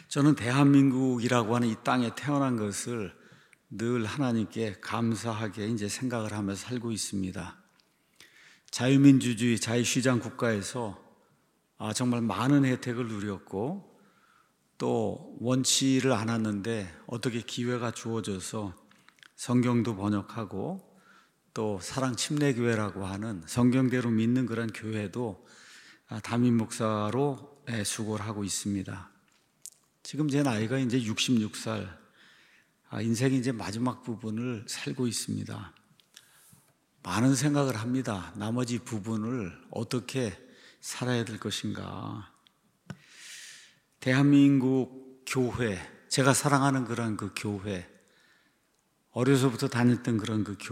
저는 대한민국이라고 하는 이 땅에 태어난 것을 늘 하나님께 감사하게 이제 생각을 하면서 살고 있습니다. 자유민주주의, 자유시장 국가에서 정말 많은 혜택을 누렸고 또 원치를 않았는데 어떻게 기회가 주어져서 성경도 번역하고 또 사랑 침례교회라고 하는 성경대로 믿는 그런 교회도 담임 목사로 수고를 하고 있습니다. 지금 제 나이가 이제 66살, 인생의 이제 마지막 부분을 살고 있습니다. 많은 생각을 합니다. 나머지 부분을 어떻게 살아야 될 것인가. 대한민국 교회, 제가 사랑하는 그런 그 교회, 어려서부터 다녔던 그런 그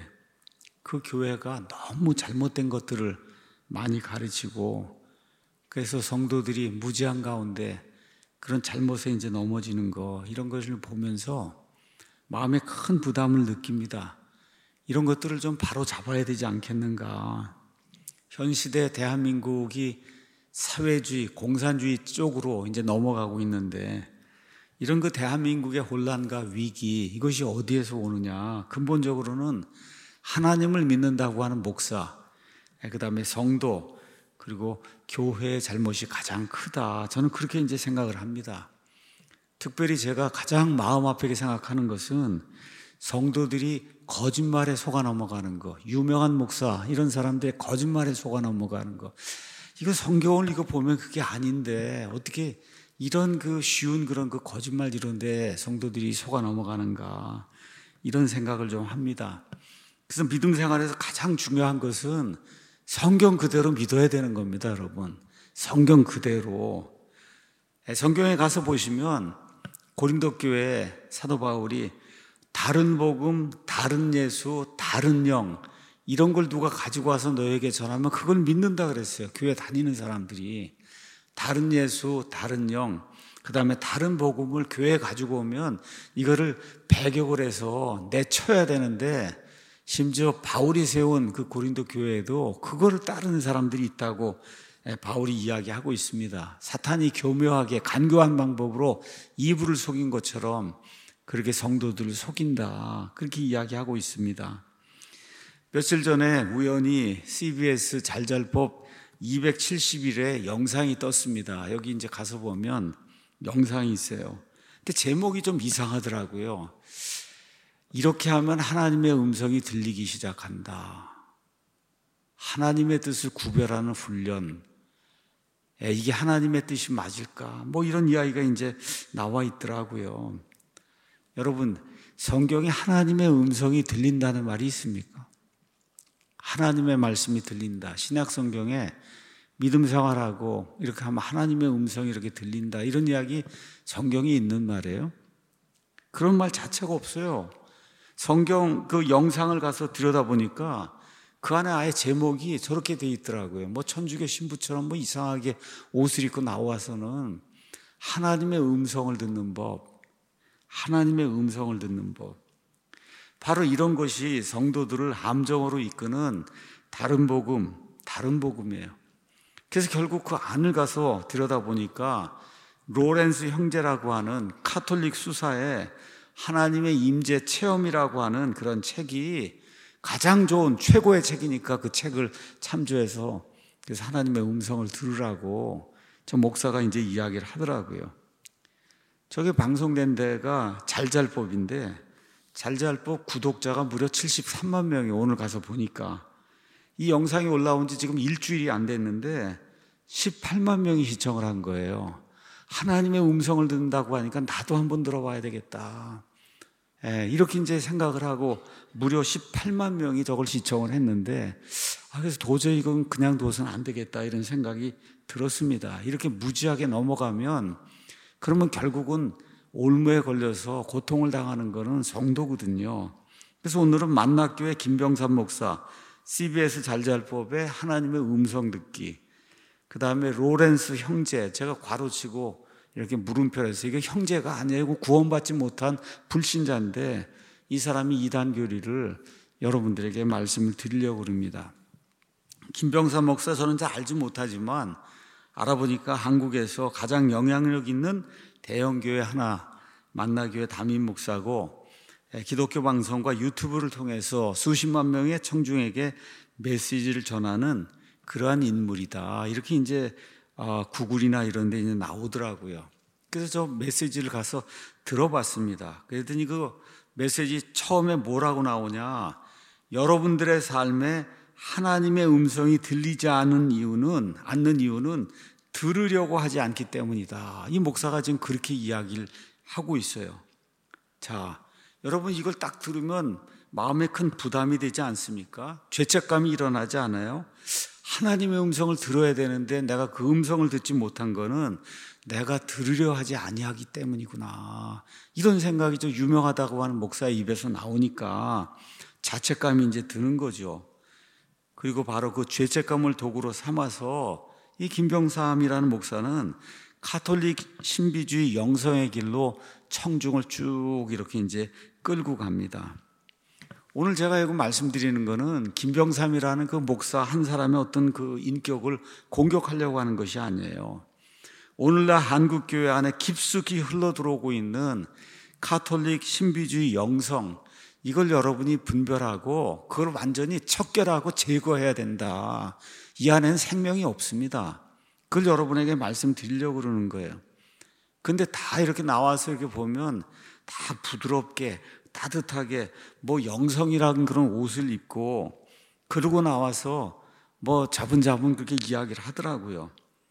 교회가 너무 잘못된 것들을 많이 가르치고 그래서 성도들이 무지한 가운데 그런 잘못에 이제 넘어지는 거, 이런 것을 보면서 마음에 큰 부담을 느낍니다. 이런 것들을 좀 바로 잡아야 되지 않겠는가. 현 시대 대한민국이 사회주의, 공산주의 쪽으로 이제 넘어가고 있는데 이런 그 대한민국의 혼란과 위기, 이것이 어디에서 오느냐. 근본적으로는 하나님을 믿는다고 하는 목사, 그 다음에 성도, 그리고 교회의 잘못이 가장 크다. 저는 그렇게 이제 생각을 합니다. 특별히 제가 가장 마음 아프게 생각하는 것은 성도들이 거짓말에 속아 넘어가는 거, 유명한 목사, 이런 사람들의 거짓말에 속아 넘어가는 거. 이거 성경을 이거 보면 그게 아닌데 어떻게 이런 그 쉬운 그런 그 거짓말 이런데 성도들이 속아 넘어가는가. 이런 생각을 좀 합니다. 그래서 믿음 생활에서 가장 중요한 것은 성경 그대로 믿어야 되는 겁니다, 여러분. 성경 그대로. 성경에 가서 보시면 고린도 교회 사도 바울이 다른 복음, 다른 예수, 다른 영, 이런 걸 누가 가지고 와서 너에게 전하면 그걸 믿는다 그랬어요. 교회 다니는 사람들이. 다른 예수, 다른 영, 그 다음에 다른 복음을 교회에 가지고 오면 이거를 배격을 해서 내쳐야 되는데 심지어 바울이 세운 그 고린도 교회에도 그거를 따르는 사람들이 있다고 바울이 이야기하고 있습니다. 사탄이 교묘하게 간교한 방법으로 이불을 속인 것처럼 그렇게 성도들을 속인다. 그렇게 이야기하고 있습니다. 며칠 전에 우연히 CBS 잘잘법 270일에 영상이 떴습니다. 여기 이제 가서 보면 영상이 있어요. 근데 제목이 좀 이상하더라고요. 이렇게 하면 하나님의 음성이 들리기 시작한다. 하나님의 뜻을 구별하는 훈련. 이게 하나님의 뜻이 맞을까? 뭐 이런 이야기가 이제 나와 있더라고요. 여러분, 성경에 하나님의 음성이 들린다는 말이 있습니까? 하나님의 말씀이 들린다. 신약 성경에 믿음 생활하고 이렇게 하면 하나님의 음성이 이렇게 들린다. 이런 이야기 성경에 있는 말이에요. 그런 말 자체가 없어요. 성경 그 영상을 가서 들여다보니까 그 안에 아예 제목이 저렇게 돼 있더라고요. 뭐 천주교 신부처럼 뭐 이상하게 옷을 입고 나와서는 하나님의 음성을 듣는 법, 하나님의 음성을 듣는 법. 바로 이런 것이 성도들을 함정으로 이끄는 다른 복음이에요. 그래서 결국 그 안을 가서 들여다보니까 로렌스 형제라고 하는 카톨릭 수사에 하나님의 임재 체험이라고 하는 그런 책이 가장 좋은 최고의 책이니까 그 책을 참조해서 그래서 하나님의 음성을 들으라고 저 목사가 이제 이야기를 하더라고요. 저게 방송된 데가 잘잘법인데 잘잘법 구독자가 무려 73만 명이 오늘 가서 보니까 이 영상이 올라온 지 지금 일주일이 안 됐는데 18만 명이 시청을 한 거예요. 하나님의 음성을 듣는다고 하니까 나도 한번 들어봐야 되겠다. 이렇게 이제 생각을 하고 무려 18만 명이 저걸 시청을 했는데 그래서 도저히 이건 그냥 둬서는 안 되겠다 이런 생각이 들었습니다. 이렇게 무지하게 넘어가면 그러면 결국은 올무에 걸려서 고통을 당하는 거는 성도거든요. 그래서 오늘은 만락교회 김병삼 목사, CBS 잘잘법의 하나님의 음성 듣기, 그 다음에 로렌스 형제, 제가 괄호치고 이렇게 물음표를 해서 이게 형제가 아니고 구원받지 못한 불신자인데 이 사람이 이단 교리를 여러분들에게 말씀을 드리려고 합니다. 김병삼 목사 저는 잘 알지 못하지만 알아보니까 한국에서 가장 영향력 있는 대형교회 하나, 만나교회 담임 목사고, 기독교 방송과 유튜브를 통해서 수십만 명의 청중에게 메시지를 전하는 그러한 인물이다. 이렇게 이제 구글이나 이런 데 이제 나오더라고요. 그래서 저 메시지를 가서 들어봤습니다. 그랬더니 그 메시지 처음에 뭐라고 나오냐? 여러분들의 삶에 하나님의 음성이 들리지 않는 이유는 들으려고 하지 않기 때문이다. 이 목사가 지금 그렇게 이야기를 하고 있어요. 자, 여러분 이걸 딱 들으면 마음에 큰 부담이 되지 않습니까? 죄책감이 일어나지 않아요? 하나님의 음성을 들어야 되는데 내가 그 음성을 듣지 못한 거는 내가 들으려 하지 아니하기 때문이구나. 이런 생각이 좀 유명하다고 하는 목사의 입에서 나오니까 자책감이 이제 드는 거죠. 그리고 바로 그 죄책감을 도구로 삼아서 이 김병삼이라는 목사는 가톨릭 신비주의 영성의 길로 청중을 쭉 이렇게 이제 끌고 갑니다. 오늘 제가 이거 말씀드리는 거는 김병삼이라는 그 목사 한 사람의 어떤 그 인격을 공격하려고 하는 것이 아니에요. 오늘날 한국교회 안에 깊숙이 흘러들어오고 있는 가톨릭 신비주의 영성, 이걸 여러분이 분별하고 그걸 완전히 척결하고 제거해야 된다. 이 안에는 생명이 없습니다. 그걸 여러분에게 말씀드리려고 그러는 거예요. 근데 다 이렇게 나와서 이렇게 보면 다 부드럽게 따뜻하게 뭐 영성이라는 그런 옷을 입고 그러고 나와서 뭐 자분자분 그렇게 이야기를 하더라고요.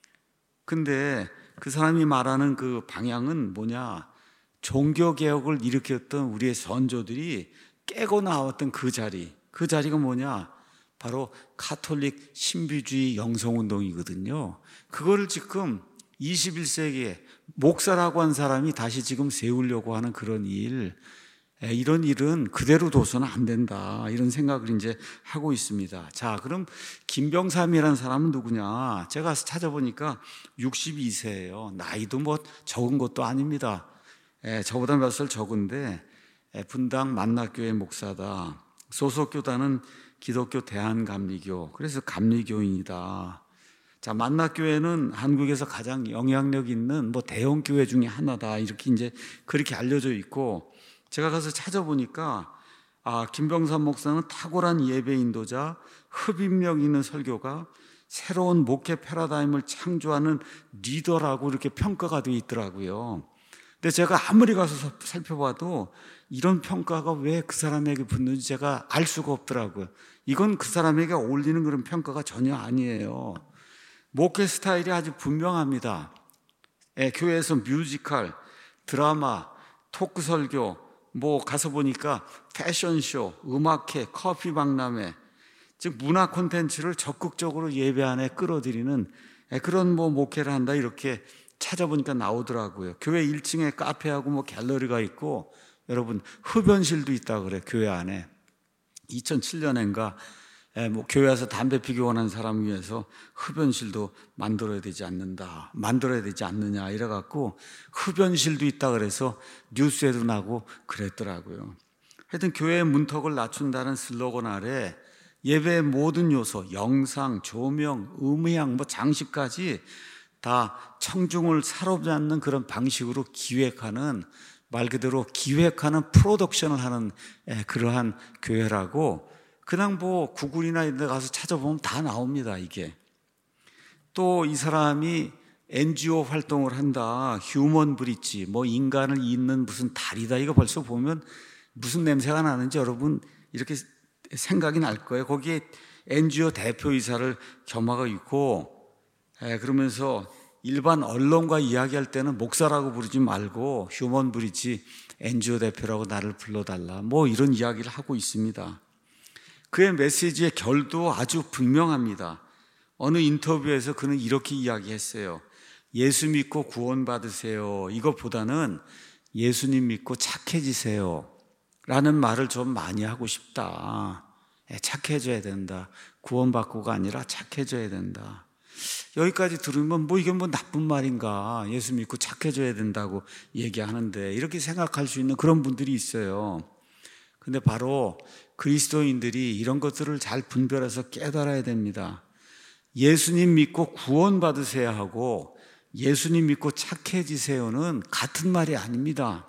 근데 그 사람이 말하는 그 방향은 뭐냐? 종교개혁을 일으켰던 우리의 선조들이 깨고 나왔던 그 자리가 뭐냐? 바로 가톨릭 신비주의 영성운동이거든요. 그거를 지금 21세기에 목사라고 한 사람이 다시 지금 세우려고 하는 그런 이런 일은 그대로 둬서는 안 된다. 이런 생각을 이제 하고 있습니다. 자, 그럼 김병삼이라는 사람은 누구냐? 제가 찾아보니까 62세예요. 나이도 뭐 적은 것도 아닙니다. 저보다 몇 살 적은데 분당 만나교회 목사다. 소속 교단은 기독교 대한감리교. 그래서 감리교인이다. 자, 만나교회는 한국에서 가장 영향력 있는 뭐 대형 교회 중에 하나다. 이렇게 이제 그렇게 알려져 있고, 제가 가서 찾아보니까 김병삼 목사는 탁월한 예배 인도자, 흡입력 있는 설교가, 새로운 목회 패러다임을 창조하는 리더라고 이렇게 평가가 되어 있더라고요. 근데 제가 아무리 가서 살펴봐도 이런 평가가 왜 그 사람에게 붙는지 제가 알 수가 없더라고요. 이건 그 사람에게 어울리는 그런 평가가 전혀 아니에요. 목회 스타일이 아주 분명합니다. 교회에서 뮤지컬, 드라마, 토크 설교, 뭐 가서 보니까 패션쇼, 음악회, 커피 박람회, 즉 문화 콘텐츠를 적극적으로 예배 안에 끌어들이는 그런 뭐 목회를 한다 이렇게 찾아보니까 나오더라고요. 교회 1층에 카페하고 뭐 갤러리가 있고, 여러분 흡연실도 있다 그래. 교회 안에 2007년인가 뭐 교회 와서 담배 피기 원하는 사람 위해서 흡연실도 만들어야 되지 않느냐 이래갖고 흡연실도 있다 그래서 뉴스에도 나고 그랬더라고요. 하여튼 교회의 문턱을 낮춘다는 슬로건 아래 예배의 모든 요소, 영상, 조명, 음향, 뭐 장식까지 다 청중을 사로잡는 그런 방식으로 기획하는, 말 그대로 기획하는 프로덕션을 하는 그러한 교회라고, 그냥 뭐 구글이나 이런 데 가서 찾아보면 다 나옵니다. 이게 또 이 사람이 NGO 활동을 한다, 휴먼 브릿지, 뭐 인간을 잇는 무슨 다리다, 이거 벌써 보면 무슨 냄새가 나는지 여러분 이렇게 생각이 날 거예요. 거기에 NGO 대표이사를 겸하고 있고, 그러면서 일반 언론과 이야기할 때는 목사라고 부르지 말고 휴먼 브릿지 NGO 대표라고 나를 불러달라, 뭐 이런 이야기를 하고 있습니다. 그의 메시지의 결도 아주 분명합니다. 어느 인터뷰에서 그는 이렇게 이야기했어요. 예수 믿고 구원받으세요, 이것보다는 예수님 믿고 착해지세요 라는 말을 좀 많이 하고 싶다. 착해져야 된다. 구원받고가 아니라 착해져야 된다. 여기까지 들으면 뭐 이게 뭐 나쁜 말인가, 예수 믿고 착해져야 된다고 얘기하는데, 이렇게 생각할 수 있는 그런 분들이 있어요. 근데 바로 그리스도인들이 이런 것들을 잘 분별해서 깨달아야 됩니다. 예수님 믿고 구원받으셔야 하고 예수님 믿고 착해지세요는 같은 말이 아닙니다.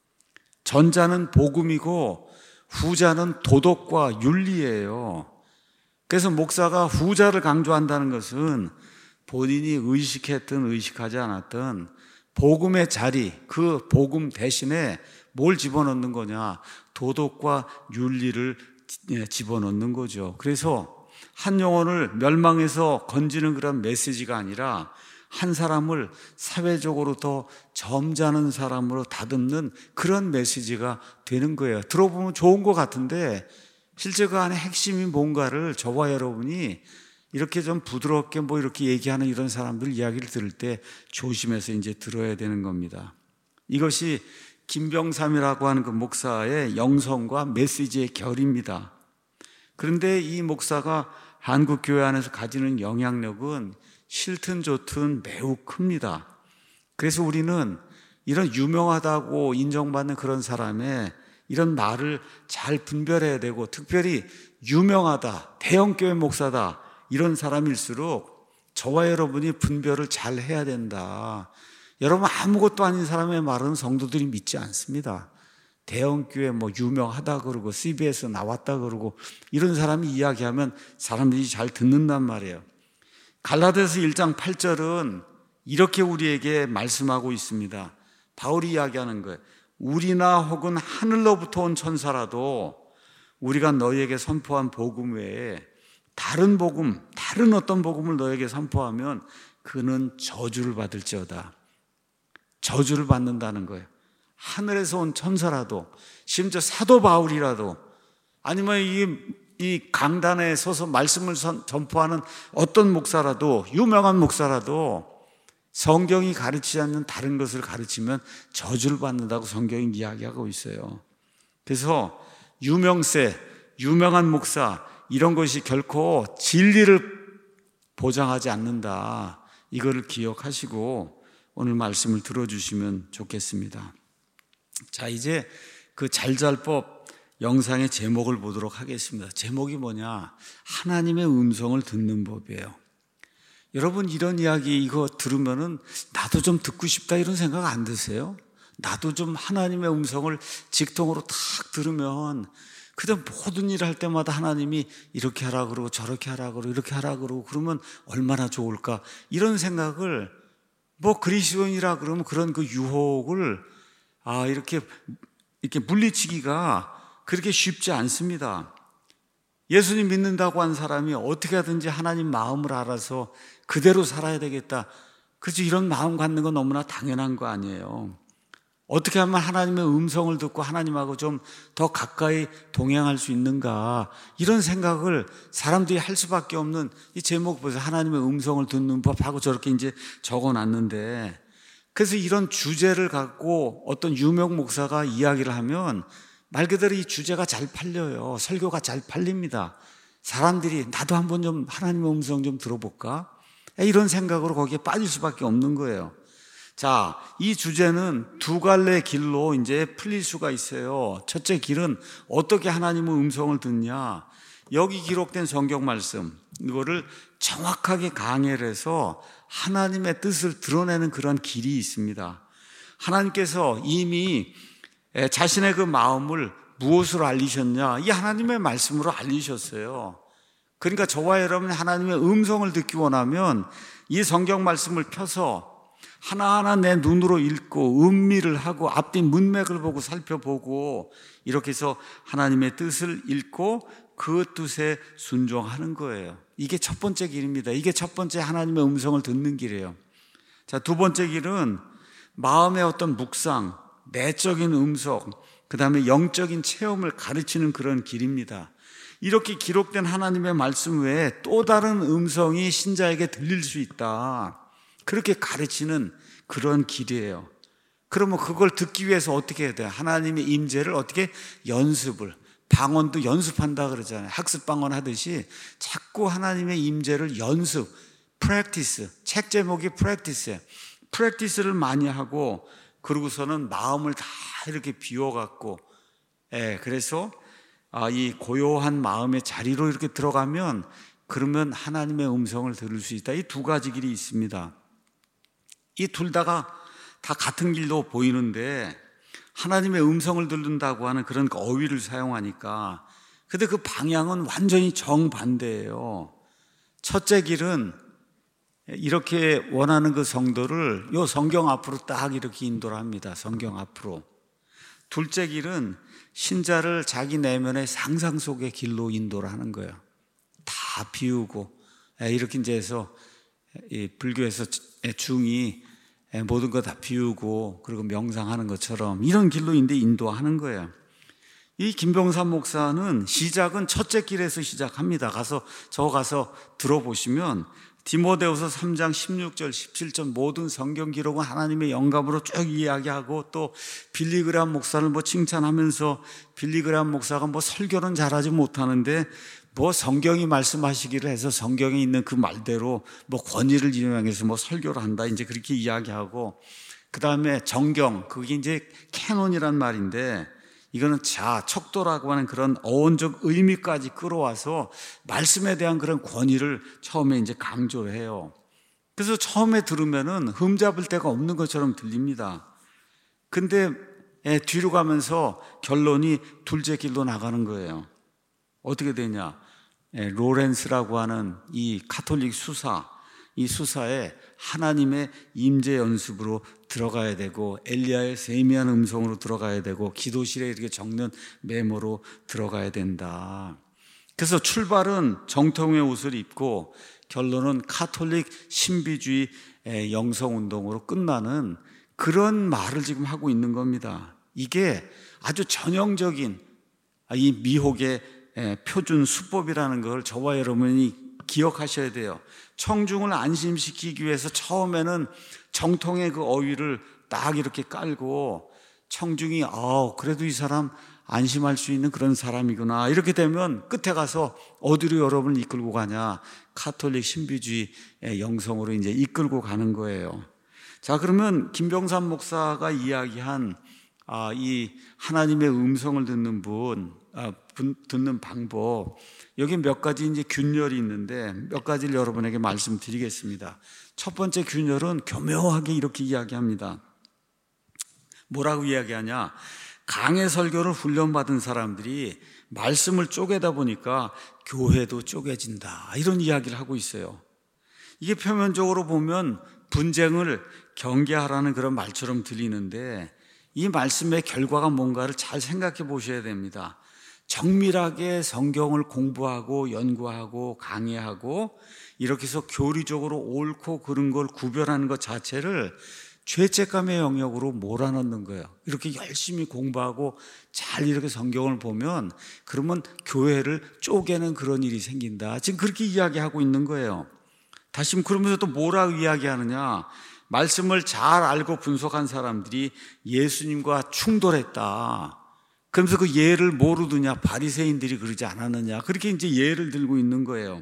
전자는 복음이고 후자는 도덕과 윤리예요. 그래서 목사가 후자를 강조한다는 것은 본인이 의식했든 의식하지 않았든 복음의 자리, 그 복음 대신에 뭘 집어넣는 거냐? 도덕과 윤리를 집어넣는 거죠. 그래서 한 영혼을 멸망에서 건지는 그런 메시지가 아니라 한 사람을 사회적으로 더 점잖은 사람으로 다듬는 그런 메시지가 되는 거예요. 들어보면 좋은 것 같은데 실제 그 안에 핵심이 뭔가를 저와 여러분이 이렇게 좀 부드럽게 이렇게 얘기하는 이런 사람들 이야기를 들을 때 조심해서 이제 들어야 되는 겁니다. 이것이 김병삼이라고 하는 그 목사의 영성과 메시지의 결입니다. 그런데 이 목사가 한국교회 안에서 가지는 영향력은 싫든 좋든 매우 큽니다. 그래서 우리는 이런 유명하다고 인정받는 그런 사람의 이런 말을 잘 분별해야 되고, 특별히 유명하다, 대형교회 목사다 이런 사람일수록 저와 여러분이 분별을 잘 해야 된다. 여러분, 아무것도 아닌 사람의 말은 성도들이 믿지 않습니다. 대형교회 유명하다 그러고 CBS 나왔다 그러고 이런 사람이 이야기하면 사람들이 잘 듣는단 말이에요. 갈라디아서 1장 8절은 이렇게 우리에게 말씀하고 있습니다. 바울이 이야기하는 거예요. 우리나 혹은 하늘로부터 온 천사라도 우리가 너희에게 선포한 복음 외에 다른 복음, 다른 어떤 복음을 너희에게 선포하면 그는 저주를 받을지어다. 저주를 받는다는 거예요. 하늘에서 온 천사라도, 심지어 사도 바울이라도, 아니면 이 강단에 서서 말씀을 전포하는 어떤 목사라도, 유명한 목사라도 성경이 가르치지 않는 다른 것을 가르치면 저주를 받는다고 성경이 이야기하고 있어요. 그래서 유명세, 유명한 목사 이런 것이 결코 진리를 보장하지 않는다. 이거를 기억하시고 오늘 말씀을 들어주시면 좋겠습니다. 자, 이제 그 잘잘법 영상의 제목을 보도록 하겠습니다. 제목이 뭐냐? 하나님의 음성을 듣는 법이에요. 여러분, 이런 이야기 이거 들으면은 나도 좀 듣고 싶다 이런 생각 안 드세요? 나도 좀 하나님의 음성을 직통으로 탁 들으면 그다음 모든 일을 할 때마다 하나님이 이렇게 하라 그러고 저렇게 하라 그러고 이렇게 하라 그러고 그러면 얼마나 좋을까 이런 생각을 그리스도인이라 그러면 그런 그 유혹을 이렇게 물리치기가 그렇게 쉽지 않습니다. 예수님 믿는다고 한 사람이 어떻게 하든지 하나님 마음을 알아서 그대로 살아야 되겠다. 그렇죠. 이런 마음 갖는 건 너무나 당연한 거 아니에요. 어떻게 하면 하나님의 음성을 듣고 하나님하고 좀 더 가까이 동행할 수 있는가 이런 생각을 사람들이 할 수밖에 없는 이 제목 보세요. 하나님의 음성을 듣는 법하고 저렇게 이제 적어놨는데, 그래서 이런 주제를 갖고 어떤 유명 목사가 이야기를 하면 말 그대로 이 주제가 잘 팔려요. 설교가 잘 팔립니다. 사람들이 나도 한번 좀 하나님의 음성 좀 들어볼까? 이런 생각으로 거기에 빠질 수밖에 없는 거예요. 자, 이 주제는 두 갈래 길로 이제 풀릴 수가 있어요. 첫째 길은 어떻게 하나님의 음성을 듣냐? 여기 기록된 성경 말씀, 이거를 정확하게 강해를 해서 하나님의 뜻을 드러내는 그런 길이 있습니다. 하나님께서 이미 자신의 그 마음을 무엇으로 알리셨냐? 이 하나님의 말씀으로 알리셨어요. 그러니까 저와 여러분이 하나님의 음성을 듣기 원하면 이 성경 말씀을 펴서 하나하나 내 눈으로 읽고 음미를 하고 앞뒤 문맥을 보고 살펴보고 이렇게 해서 하나님의 뜻을 읽고 그 뜻에 순종하는 거예요. 이게 첫 번째 길입니다. 이게 첫 번째 하나님의 음성을 듣는 길이에요. 자, 두 번째 길은 마음의 어떤 묵상, 내적인 음성, 그 다음에 영적인 체험을 가르치는 그런 길입니다. 이렇게 기록된 하나님의 말씀 외에 또 다른 음성이 신자에게 들릴 수 있다. 그렇게 가르치는 그런 길이에요. 그러면 그걸 듣기 위해서 어떻게 해야 돼요? 하나님의 임재를 어떻게 연습을, 방언도 연습한다 그러잖아요. 학습 방언 하듯이 자꾸 하나님의 임재를 연습, practice, 책 제목이 practice예요. practice를 많이 하고 그러고서는 마음을 다 이렇게 비워갖고 그래서 이 고요한 마음의 자리로 이렇게 들어가면 그러면 하나님의 음성을 들을 수 있다. 이 두 가지 길이 있습니다. 이 둘 다가 다 같은 길로 보이는데 하나님의 음성을 듣는다고 하는 그런 어휘를 사용하니까, 근데 그 방향은 완전히 정반대예요. 첫째 길은 이렇게 원하는 그 성도를 요 성경 앞으로 딱 이렇게 인도를 합니다. 성경 앞으로. 둘째 길은 신자를 자기 내면의 상상 속의 길로 인도를 하는 거예요. 다 비우고, 이렇게 이제 해서 불교에서 중이 모든 거 다 비우고 그리고 명상하는 것처럼 이런 길로 인도하는 거예요. 이 김병삼 목사는 시작은 첫째 길에서 시작합니다. 가서 들어보시면 디모데후서 3장 16절 17절 모든 성경 기록은 하나님의 영감으로 쭉 이야기하고, 또 빌리그람 목사를 칭찬하면서, 빌리그람 목사가 설교는 잘하지 못하는데 성경이 말씀하시기를 해서 성경에 있는 그 말대로 권위를 인용해서 설교를 한다, 이제 그렇게 이야기하고, 그 다음에 정경, 그게 이제 캐논이란 말인데, 이거는 척도라고 하는 그런 어원적 의미까지 끌어와서 말씀에 대한 그런 권위를 처음에 이제 강조를 해요. 그래서 처음에 들으면은 흠잡을 데가 없는 것처럼 들립니다. 근데 뒤로 가면서 결론이 둘째 길로 나가는 거예요. 어떻게 되냐? 로렌스라고 하는 이 가톨릭 수사, 이 수사에 하나님의 임재 연습으로 들어가야 되고, 엘리야의 세미한 음성으로 들어가야 되고, 기도실에 이렇게 적는 메모로 들어가야 된다. 그래서 출발은 정통의 옷을 입고 결론은 가톨릭 신비주의 영성운동으로 끝나는 그런 말을 지금 하고 있는 겁니다. 이게 아주 전형적인 이 미혹의 표준 수법이라는 걸 저와 여러분이 기억하셔야 돼요. 청중을 안심시키기 위해서 처음에는 정통의 그 어휘를 딱 이렇게 깔고, 청중이 그래도 이 사람 안심할 수 있는 그런 사람이구나, 이렇게 되면 끝에 가서 어디로 여러분을 이끌고 가냐? 가톨릭 신비주의 영성으로 이제 이끌고 가는 거예요. 자, 그러면 김병삼 목사가 이야기한 이 하나님의 음성을 듣는 방법, 여기 몇 가지 이제 균열이 있는데 몇 가지를 여러분에게 말씀드리겠습니다. 첫 번째 균열은 교묘하게 이렇게 이야기합니다. 뭐라고 이야기하냐? 강해 설교를 훈련받은 사람들이 말씀을 쪼개다 보니까 교회도 쪼개진다, 이런 이야기를 하고 있어요. 이게 표면적으로 보면 분쟁을 경계하라는 그런 말처럼 들리는데, 이 말씀의 결과가 뭔가를 잘 생각해 보셔야 됩니다. 정밀하게 성경을 공부하고 연구하고 강의하고 이렇게 해서 교리적으로 옳고 그른 걸 구별하는 것 자체를 죄책감의 영역으로 몰아넣는 거예요. 이렇게 열심히 공부하고 잘 이렇게 성경을 보면 그러면 교회를 쪼개는 그런 일이 생긴다, 지금 그렇게 이야기하고 있는 거예요. 다시 그러면서 또 뭐라고 이야기하느냐? 말씀을 잘 알고 분석한 사람들이 예수님과 충돌했다. 그러면서 그 예를 뭐로 드냐? 바리새인들이 그러지 않았느냐? 그렇게 이제 예를 들고 있는 거예요.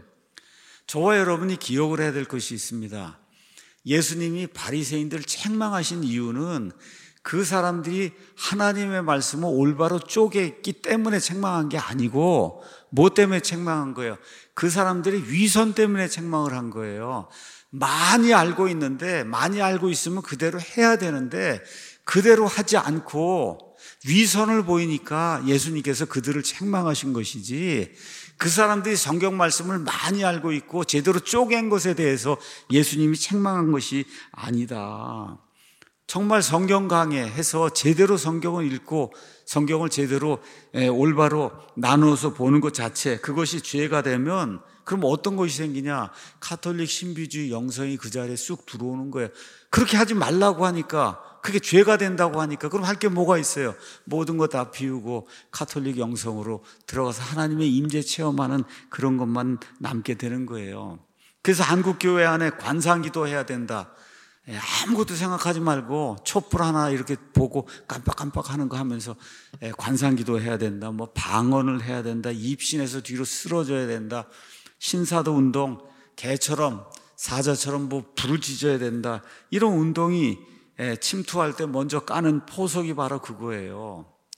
저와 여러분이 기억을 해야 될 것이 있습니다. 예수님이 바리새인들을 책망하신 이유는 그 사람들이 하나님의 말씀을 올바로 쪼갰기 때문에 책망한 게 아니고, 뭐 때문에 책망한 거예요? 그 사람들이 위선 때문에 책망을 한 거예요. 많이 알고 있는데, 많이 알고 있으면 그대로 해야 되는데 그대로 하지 않고 위선을 보이니까 예수님께서 그들을 책망하신 것이지, 그 사람들이 성경 말씀을 많이 알고 있고 제대로 쪼갠 것에 대해서 예수님이 책망한 것이 아니다. 정말 성경 강해해서 제대로 성경을 읽고 성경을 제대로 올바로 나누어서 보는 것 자체, 그것이 죄가 되면 그럼 어떤 것이 생기냐? 가톨릭 신비주의 영성이 그 자리에 쑥 들어오는 거예요. 그렇게 하지 말라고 하니까, 그게 죄가 된다고 하니까 그럼 할 게 뭐가 있어요? 모든 거 다 비우고 가톨릭 영성으로 들어가서 하나님의 임재 체험하는 그런 것만 남게 되는 거예요. 그래서 한국교회 안에 관상기도 해야 된다, 아무것도 생각하지 말고 촛불 하나 이렇게 보고 깜빡깜빡 하는 거 하면서 관상기도 해야 된다, 방언을 해야 된다, 입신에서 뒤로 쓰러져야 된다, 신사도 운동, 개처럼 사자처럼 부르짖어야 된다, 이런 운동이 침투할 때 먼저 까는 포석이 바로 그거예요.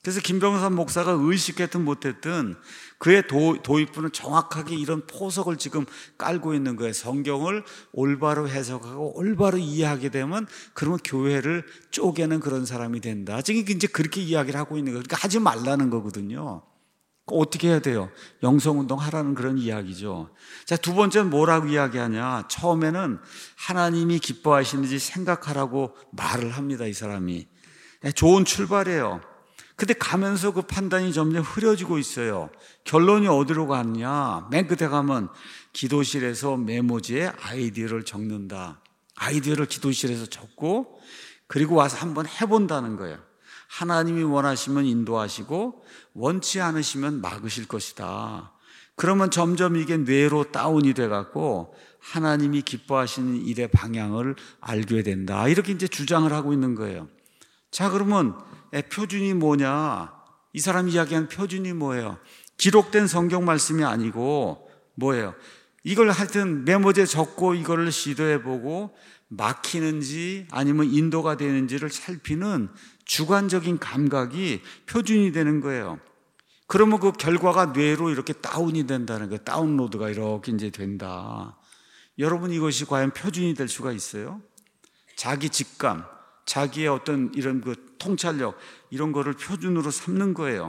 그래서 김병삼 목사가 의식했든 못했든 그의 도입부는 정확하게 이런 포석을 지금 깔고 있는 거예요. 성경을 올바로 해석하고 올바로 이해하게 되면 그러면 교회를 쪼개는 그런 사람이 된다. 지금 이제 그렇게 이야기를 하고 있는 거예요. 그러니까 하지 말라는 거거든요. 어떻게 해야 돼요? 영성운동 하라는 그런 이야기죠. 자, 두 번째는 뭐라고 이야기하냐? 처음에는 하나님이 기뻐하시는지 생각하라고 말을 합니다, 이 사람이. 좋은 출발이에요. 근데 가면서 그 판단이 점점 흐려지고 있어요. 결론이 어디로 갔냐? 맨 끝에 가면 기도실에서 메모지에 아이디어를 적는다. 아이디어를 기도실에서 적고 그리고 와서 한번 해본다는 거예요. 하나님이 원하시면 인도하시고 원치 않으시면 막으실 것이다. 그러면 점점 이게 뇌로 다운이 돼갖고 하나님이 기뻐하시는 일의 방향을 알게 된다. 이렇게 이제 주장을 하고 있는 거예요. 자, 그러면 표준이 뭐냐? 이 사람이 이야기하는 표준이 뭐예요? 기록된 성경 말씀이 아니고 뭐예요? 이걸 하여튼 메모지에 적고 이거를 시도해보고 막히는지 아니면 인도가 되는지를 살피는 주관적인 감각이 표준이 되는 거예요. 그러면 그 결과가 뇌로 이렇게 다운이 된다는 거예요. 다운로드가 이렇게 이제 된다. 여러분, 이것이 과연 표준이 될 수가 있어요? 자기 직감, 자기의 어떤 이런 그 통찰력, 이런 거를 표준으로 삼는 거예요.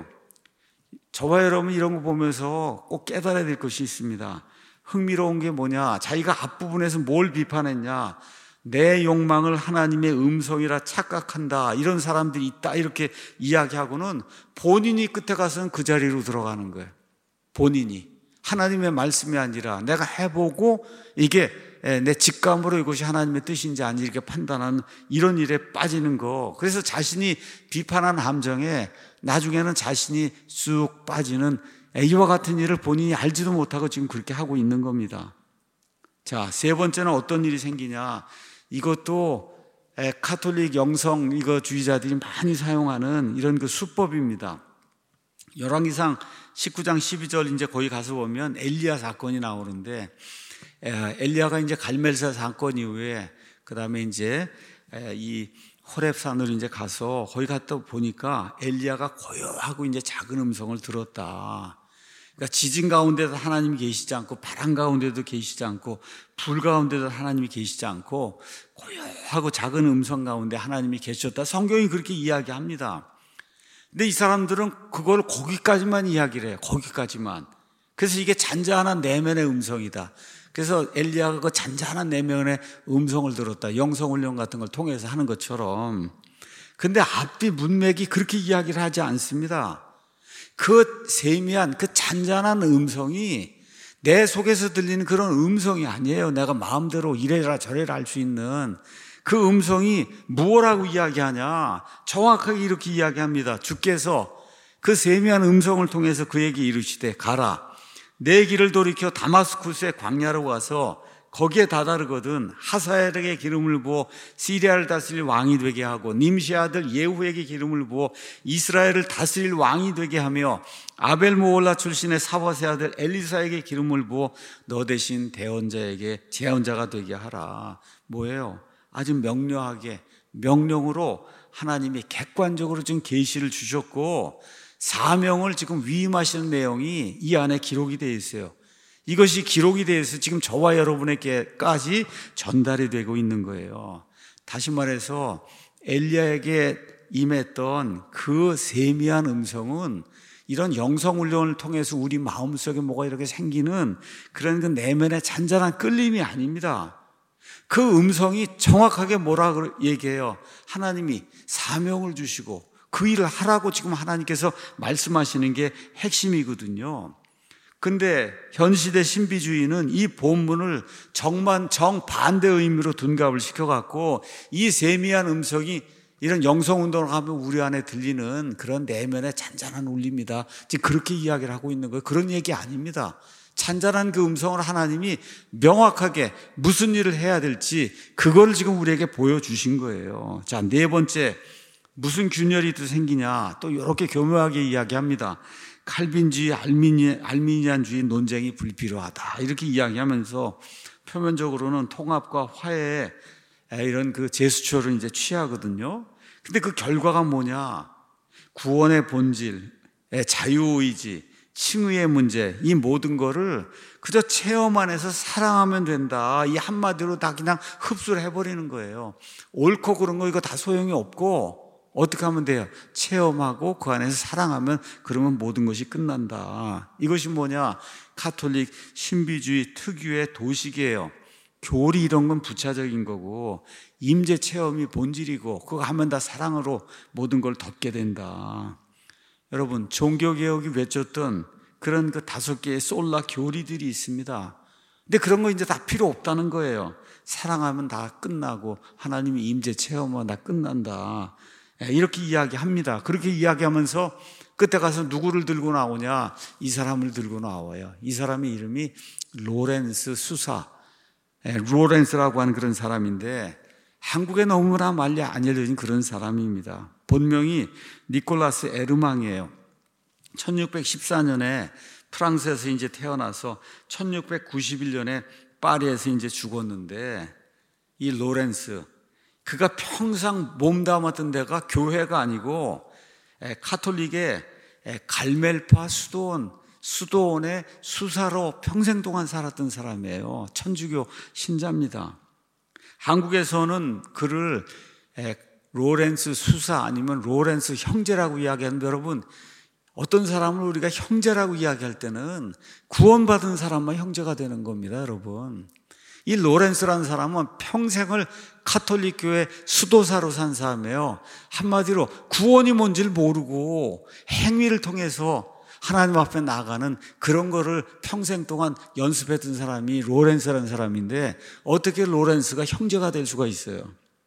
저와 여러분 이런 거 보면서 꼭 깨달아야 될 것이 있습니다. 흥미로운 게 뭐냐? 자기가 앞부분에서 뭘 비판했냐? 내 욕망을 하나님의 음성이라 착각한다. 이런 사람들이 있다. 이렇게 이야기하고는 본인이 끝에 가서는 그 자리로 들어가는 거예요. 본인이. 하나님의 말씀이 아니라 내가 해보고 이게 내 직감으로 이것이 하나님의 뜻인지 아닌지 이렇게 판단하는 이런 일에 빠지는 거. 그래서 자신이 비판한 함정에 나중에는 자신이 쑥 빠지는 이와 같은 일을 본인이 알지도 못하고 지금 그렇게 하고 있는 겁니다. 자, 세 번째는 어떤 일이 생기냐? 이것도 카톨릭 영성 주의자들이 많이 사용하는 이런 그 수법입니다. 열왕기상 19장 12절 이제 거기 가서 보면 엘리야 사건이 나오는데 엘리야가 이제 갈멜사 사건 이후에 그다음에 이제 이 호렙산으로 이제 가서 거기 갔다 보니까 엘리야가 고요하고 이제 작은 음성을 들었다. 그러니까 지진 가운데도 하나님이 계시지 않고 바람 가운데도 계시지 않고 불 가운데도 하나님이 계시지 않고 고요하고 작은 음성 가운데 하나님이 계셨다. 성경이 그렇게 이야기합니다. 근데 이 사람들은 그걸 거기까지만 이야기를 해요. 거기까지만. 그래서 이게 잔잔한 내면의 음성이다. 그래서 엘리야가 그 잔잔한 내면의 음성을 들었다. 영성훈련 같은 걸 통해서 하는 것처럼. 근데 앞뒤 문맥이 그렇게 이야기를 하지 않습니다. 그 세미한 그 잔잔한 음성이 내 속에서 들리는 그런 음성이 아니에요. 내가 마음대로 이래라 저래라 할 수 있는 그 음성이 무엇라고 이야기하냐? 정확하게 이렇게 이야기합니다. 주께서 그 세미한 음성을 통해서 그에게 이르시되 가라. 내 길을 돌이켜 다마스쿠스의 광야로 가서 거기에 다다르거든 하사엘에게 기름을 부어 시리아를 다스릴 왕이 되게 하고 님시 아들 예후에게 기름을 부어 이스라엘을 다스릴 왕이 되게 하며 아벨 모올라 출신의 사밧의 아들 엘리사에게 기름을 부어 너 대신 대언자에게 제언자가 되게 하라. 뭐예요? 아주 명료하게 명령으로 하나님이 객관적으로 지금 계시를 주셨고 사명을 지금 위임하시는 내용이 이 안에 기록이 되어 있어요. 이것이 기록이 되어 있어서 지금 저와 여러분에게까지 전달이 되고 있는 거예요. 다시 말해서 엘리야에게 임했던 그 세미한 음성은 이런 영성훈련을 통해서 우리 마음속에 뭐가 이렇게 생기는 그런 그 내면의 잔잔한 끌림이 아닙니다. 그 음성이 정확하게 뭐라고 얘기해요? 하나님이 사명을 주시고 그 일을 하라고 지금 하나님께서 말씀하시는 게 핵심이거든요. 근데 현시대 신비주의는 이 본문을 정반대 의미로 둔갑을 시켜갖고 이 세미한 음성이 이런 영성운동을 하면 우리 안에 들리는 그런 내면의 잔잔한 울림이다. 지금 그렇게 이야기를 하고 있는 거예요. 그런 얘기 아닙니다. 잔잔한 그 음성을 하나님이 명확하게 무슨 일을 해야 될지 그거를 지금 우리에게 보여주신 거예요. 자, 네 번째, 무슨 균열이 또 생기냐? 또 이렇게 교묘하게 이야기합니다. 칼빈주의, 알미니안주의 논쟁이 불필요하다. 이렇게 이야기하면서 표면적으로는 통합과 화해 이런 그 제스처를 이제 취하거든요. 근데 그 결과가 뭐냐? 구원의 본질, 자유의지, 칭의의 문제, 이 모든 거를 그저 체험 안에서 사랑하면 된다, 이 한마디로 다 그냥 흡수를 해버리는 거예요. 옳고 그런 거 이거 다 소용이 없고 어떻게 하면 돼요? 체험하고 그 안에서 사랑하면, 그러면 모든 것이 끝난다. 이것이 뭐냐? 가톨릭 신비주의 특유의 도식이에요. 교리 이런 건 부차적인 거고 임재 체험이 본질이고, 그거 하면 다 사랑으로 모든 걸 덮게 된다. 여러분, 종교개혁이 외쳤던 그런 그 5개의 솔라 교리들이 있습니다. 근데 그런 거 이제 다 필요 없다는 거예요. 사랑하면 다 끝나고 하나님의 임재 체험은 다 끝난다. 이렇게 이야기합니다. 그렇게 이야기하면서 그때 가서 누구를 들고 나오냐? 이 사람을 들고 나와요. 이 사람의 이름이 로렌스 수사, 로렌스라고 하는 그런 사람인데, 한국에 너무나 많이 알려진 그런 사람입니다. 본명이 니콜라스 에르망이에요. 1614년에 프랑스에서 이제 태어나서 1691년에 파리에서 이제 죽었는데, 이 로렌스, 그가 평생 몸담았던 데가 교회가 아니고 카톨릭의 갈멜파 수도원의 수사로 평생 동안 살았던 사람이에요. 천주교 신자입니다. 한국에서는 그를 로렌스 수사 아니면 로렌스 형제라고 이야기하는데, 여러분, 어떤 사람을 우리가 형제라고 이야기할 때는 구원받은 사람만 형제가 되는 겁니다, 여러분. 이 로렌스라는 사람은 평생을 카톨릭 교회 수도사로 산 사람이에요. 한마디로 구원이 뭔지를 모르고 행위를 통해서 하나님 앞에 나가는 그런 거를 평생 동안 연습했던 사람이 로렌스라는 사람인데, 어떻게 로렌스가 형제가 될 수가 있어요?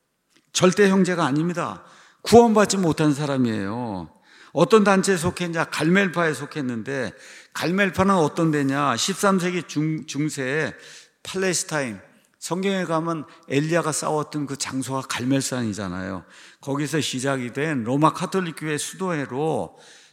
절대 형제가 아닙니다. 구원받지 못한 사람이에요. 어떤 단체에 속했냐? 갈멜파에 속했는데, 갈멜파는 어떤 데냐? 13세기 중세에 팔레스타인, 성경에 가면 엘리야가 싸웠던 그 장소가 갈멜산이잖아요. 거기서 시작이 된 로마 카톨릭 교회 수도회로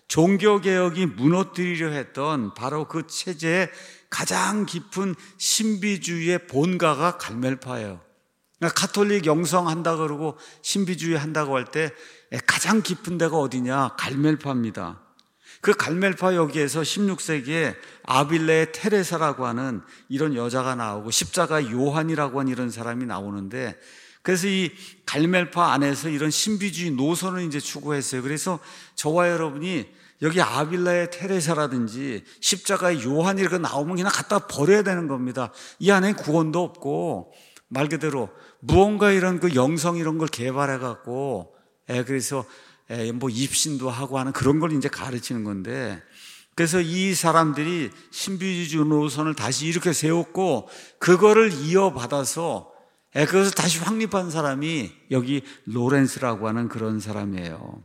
종교개혁이 무너뜨리려 했던 바로 그 체제의 가장 깊은 신비주의의 본가가 갈멜파예요. 그러니까 카톨릭 영성한다 그러고 신비주의 한다고 할 때 가장 깊은 데가 어디냐? 갈멜파입니다. 그 갈멜파 여기에서 16세기에 아빌레 테레사라고 하는 이런 여자가 나오고 십자가 요한이라고 하는 이런 사람이 나오는데, 그래서 이 갈멜파 안에서 이런 신비주의 노선을 이제 추구했어요. 그래서 저와 여러분이 여기 아빌레 테레사라든지 십자가 요한 이렇게 나오면 그냥 갖다 버려야 되는 겁니다. 이 안에 구원도 없고, 말 그대로 무언가 이런 그 영성 이런 걸 개발해 갖고 그래서 뭐 입신도 하고 하는 그런 걸 이제 가르치는 건데, 그래서 이 사람들이 신비주의 노선을 다시 이렇게 세웠고 그거를 이어받아서 그것을 다시 확립한 사람이 여기 로렌스라고 하는 그런 사람이에요.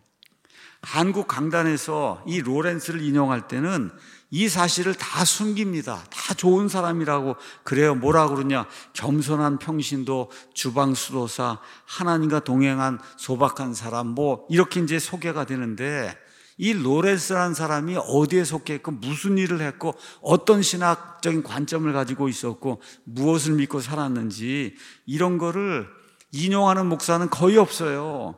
한국 강단에서 이 로렌스를 인용할 때는 이 사실을 다 숨깁니다. 다 좋은 사람이라고 그래요. 뭐라고 그러냐? 겸손한 평신도, 주방 수도사, 하나님과 동행한 소박한 사람, 뭐 이렇게 이제 소개가 되는데, 이 로렌스라는 사람이 어디에 속했고 무슨 일을 했고 어떤 신학적인 관점을 가지고 있었고 무엇을 믿고 살았는지 이런 거를 인용하는 목사는 거의 없어요.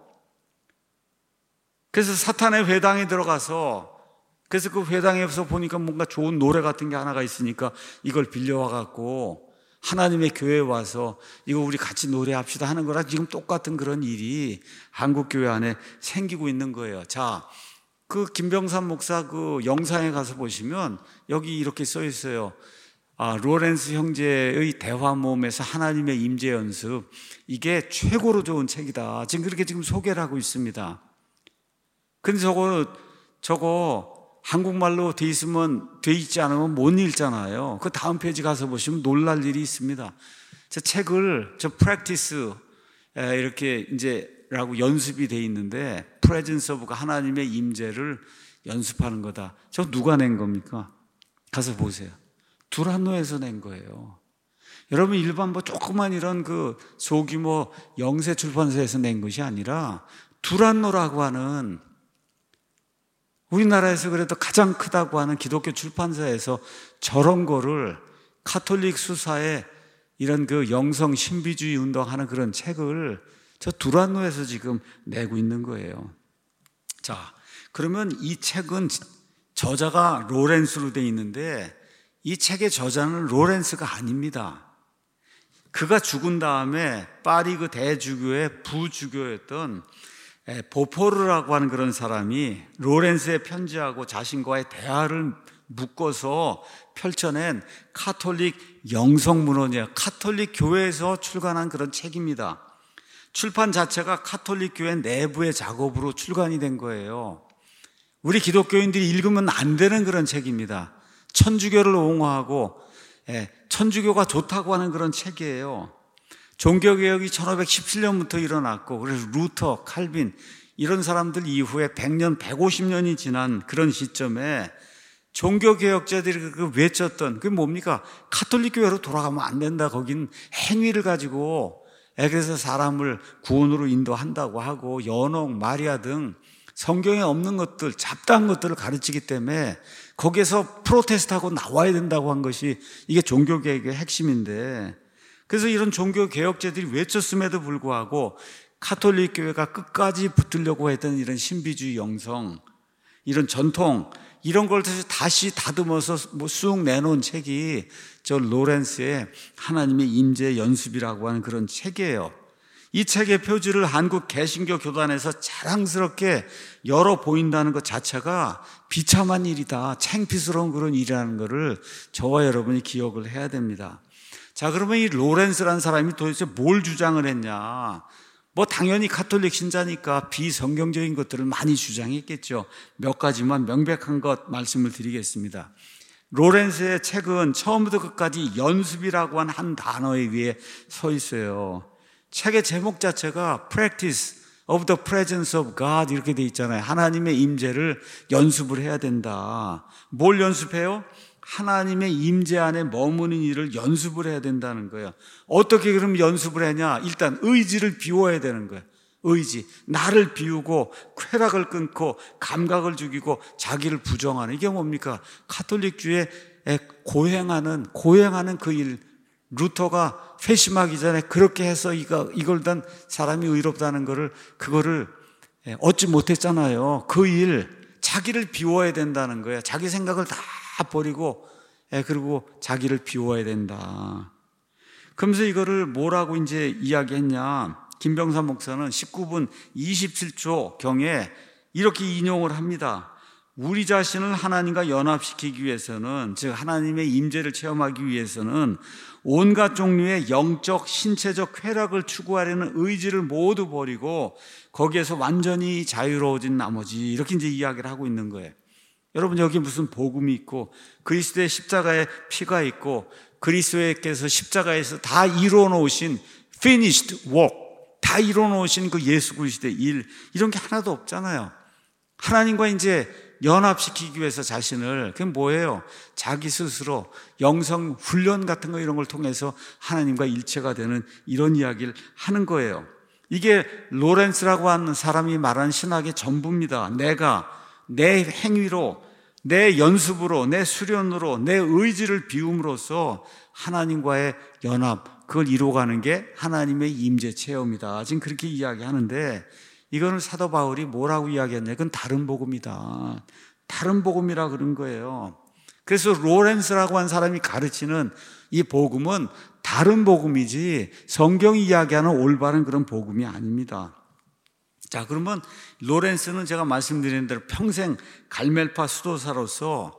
그래서 사탄의 회당에 들어가서, 그래서 그 회당에서 보니까 뭔가 좋은 노래 같은 게 하나가 있으니까 이걸 빌려와 갖고 하나님의 교회에 와서 이거 우리 같이 노래합시다 하는 거랑 지금 똑같은 그런 일이 한국 교회 안에 생기고 있는 거예요. 자, 그 김병삼 목사 그 영상에 가서 보시면 여기 이렇게 써 있어요. 로렌스 형제의 대화 모험에서 하나님의 임재 연습, 이게 최고로 좋은 책이다. 지금 그렇게 지금 소개를 하고 있습니다. 근데 저거 한국말로 돼 있지 않으면 못 읽잖아요. 그 다음 페이지 가서 보시면 놀랄 일이 있습니다. 저 책을 practice 이렇게 이제 라고 연습이 돼 있는데, presence of 하나님의 임재를 연습하는 거다. 저 누가 낸 겁니까? 가서 보세요. 두란노에서 낸 거예요. 여러분, 일반 뭐 조그만 이런 그 소규모 영세 출판사에서 낸 것이 아니라 두란노라고 하는 우리나라에서 그래도 가장 크다고 하는 기독교 출판사에서 저런 거를 카톨릭 수사에 이런 그 영성 신비주의 운동하는 그런 책을 저 두란노에서 지금 내고 있는 거예요. 자, 그러면 이 책은 저자가 로렌스로 되어 있는데 이 책의 저자는 로렌스가 아닙니다. 그가 죽은 다음에 파리 그 대주교의 부주교였던 보포르라고 하는 그런 사람이 로렌스의 편지하고 자신과의 대화를 묶어서 펼쳐낸 카톨릭 영성문헌이에요. 카톨릭 교회에서 출간한 그런 책입니다. 출판 자체가 카톨릭 교회 내부의 작업으로 출간이 된 거예요. 우리 기독교인들이 읽으면 안 되는 그런 책입니다. 천주교를 옹호하고 천주교가 좋다고 하는 그런 책이에요. 종교개혁이 1517년부터 일어났고, 그래서 루터, 칼빈 이런 사람들 이후에 100년, 150년이 지난 그런 시점에 종교개혁자들이 외쳤던 그게 뭡니까? 카톨릭 교회로 돌아가면 안 된다. 거긴 행위를 가지고 그래서 사람을 구원으로 인도한다고 하고 연옥, 마리아 등 성경에 없는 것들, 잡다한 것들을 가르치기 때문에 거기에서 프로테스트하고 나와야 된다고 한 것이 이게 종교개혁의 핵심인데, 그래서 이런 종교개혁자들이 외쳤음에도 불구하고 카톨릭 교회가 끝까지 붙들려고 했던 이런 신비주의 영성, 이런 전통, 이런 걸 다시 다듬어서 쑥 내놓은 책이 저 로렌스의 하나님의 임재 연습이라고 하는 그런 책이에요. 이 책의 표지를 한국 개신교 교단에서 자랑스럽게 열어 보인다는 것 자체가 비참한 일이다, 창피스러운 그런 일이라는 것을 저와 여러분이 기억을 해야 됩니다. 자, 그러면 이 로렌스라는 사람이 도대체 뭘 주장을 했냐? 당연히 카톨릭 신자니까 비성경적인 것들을 많이 주장했겠죠. 몇 가지만 명백한 것 말씀을 드리겠습니다. 로렌스의 책은 처음부터 끝까지 연습이라고 한 단어에 위에 서 있어요. 책의 제목 자체가 Practice of the Presence of God 이렇게 돼 있잖아요. 하나님의 임재를 연습을 해야 된다. 뭘 연습해요? 하나님의 임재 안에 머무는 일을 연습을 해야 된다는 거예요. 어떻게 그럼 연습을 하냐? 일단 의지를 비워야 되는 거예요. 의지. 나를 비우고 쾌락을 끊고 감각을 죽이고 자기를 부정하는, 이게 뭡니까? 카톨릭주의에 고행하는 그 일. 루터가 회심하기 전에 그렇게 해서 이걸 단 사람이 의롭다는 그거를 얻지 못했잖아요. 그 일, 자기를 비워야 된다는 거예요. 자기 생각을 다 버리고 그리고 자기를 비워야 된다. 그러면서 이거를 뭐라고 이제 이야기했냐? 김병삼 목사는 19분 27초 경에 이렇게 인용을 합니다. 우리 자신을 하나님과 연합시키기 위해서는, 즉 하나님의 임재를 체험하기 위해서는 온갖 종류의 영적, 신체적 쾌락을 추구하려는 의지를 모두 버리고 거기에서 완전히 자유로워진 나머지, 이렇게 이제 이야기를 하고 있는 거예요. 여러분, 여기 무슨 복음이 있고 그리스도의 십자가의 피가 있고 그리스도께서 십자가에서 다 이루어 놓으신 finished work, 다 이루어 놓으신 그 예수 그리스도의 일, 이런 게 하나도 없잖아요. 하나님과 이제 연합시키기 위해서 자신을, 그게 뭐예요? 자기 스스로 영성 훈련 같은 거 이런 걸 통해서 하나님과 일체가 되는 이런 이야기를 하는 거예요. 이게 로렌스라고 하는 사람이 말하는 신학의 전부입니다. 내가 내 행위로, 내 연습으로, 내 수련으로, 내 의지를 비움으로써 하나님과의 연합, 그걸 이루어가는 게 하나님의 임재 체험이다. 지금 그렇게 이야기하는데, 이거는 사도 바울이 뭐라고 이야기했냐? 그건 다른 복음이다. 다른 복음이라 그런 거예요. 그래서 로렌스라고 한 사람이 가르치는 이 복음은 다른 복음이지 성경이 이야기하는 올바른 그런 복음이 아닙니다. 자, 그러면 로렌스는 제가 말씀드린 대로 평생 갈멜파 수도사로서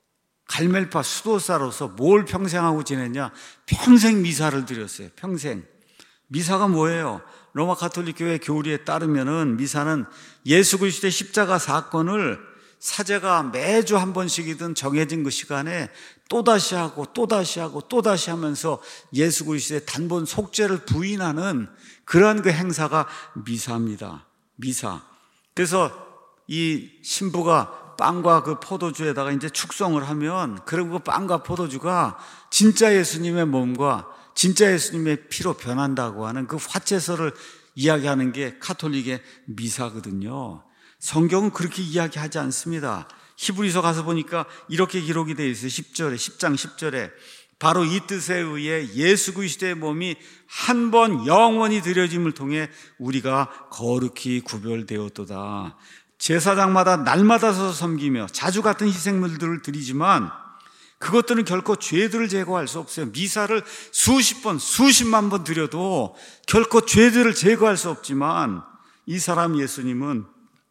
뭘 평생 하고 지냈냐? 평생 미사를 드렸어요. 평생. 미사가 뭐예요? 로마 가톨릭 교회 교리에 따르면은 미사는 예수 그리스도의 십자가 사건을 사제가 매주 한 번씩이든 정해진 그 시간에 또다시 하고 또다시 하면서 예수 그리스도의 단번 속죄를 부인하는 그러한 그 행사가 미사입니다. 미사. 그래서 이 신부가 빵과 그 포도주에다가 이제 축성을 하면, 그리고 그 빵과 포도주가 진짜 예수님의 몸과 진짜 예수님의 피로 변한다고 하는 그 화채설을 이야기하는 게 카톨릭의 미사거든요. 성경은 그렇게 이야기하지 않습니다. 히브리서 가서 보니까 이렇게 기록이 되어 있어요. 10장 10절에 바로 이 뜻에 의해 예수 그리스도의 몸이 한 번 영원히 드려짐을 통해 우리가 거룩히 구별되었도다. 제사장마다 날마다 서서 섬기며 자주 같은 희생물들을 드리지만 그것들은 결코 죄들을 제거할 수 없어요. 미사를 수십 번, 수십만 번 드려도 결코 죄들을 제거할 수 없지만 이 사람 예수님은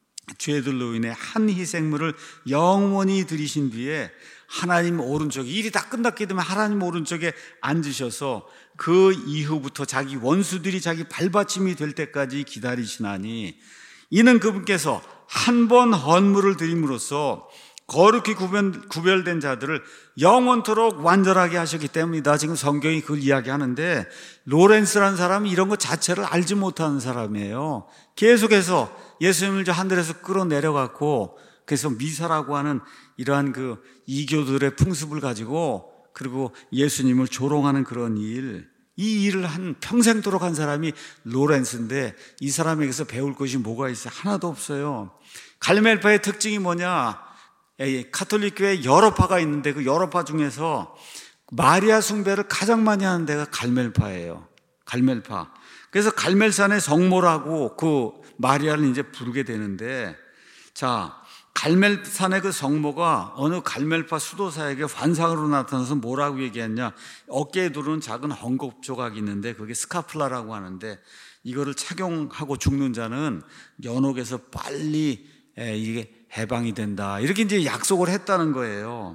죄들로 인해 한 희생물을 영원히 드리신 뒤에 하나님 오른쪽에, 일이 다 끝났기 때문에 하나님 오른쪽에 앉으셔서 그 이후부터 자기 원수들이 자기 발받침이 될 때까지 기다리시나니 이는 그분께서 한 번 헌물을 드림으로써 거룩히 구별된 자들을 영원토록 완전하게 하셨기 때문이다. 지금 성경이 그걸 이야기하는데, 로렌스라는 사람은 이런 것 자체를 알지 못하는 사람이에요. 계속해서 예수님을 저 하늘에서 끌어내려갖고, 그래서 미사라고 하는 이러한 그 이교들의 풍습을 가지고, 그리고 예수님을 조롱하는 그런 일, 이 일을 한 평생도록 한 사람이 로렌스인데, 이 사람에게서 배울 것이 뭐가 있어요? 하나도 없어요. 갈멜파의 특징이 뭐냐? 가톨릭 교회 여러 파가 있는데 그 여러 파 중에서 마리아 숭배를 가장 많이 하는 데가 갈멜파예요. 갈멜파. 그래서 갈멜산의 성모라고 그 마리아를 이제 부르게 되는데, 자, 갈멜산의 그 성모가 어느 갈멜파 수도사에게 환상으로 나타나서 뭐라고 얘기했냐? 어깨에 두르는 작은 헝겊 조각이 있는데 그게 스카플라라고 하는데, 이거를 착용하고 죽는 자는 연옥에서 빨리 이게 해방이 된다. 이렇게 이제 약속을 했다는 거예요.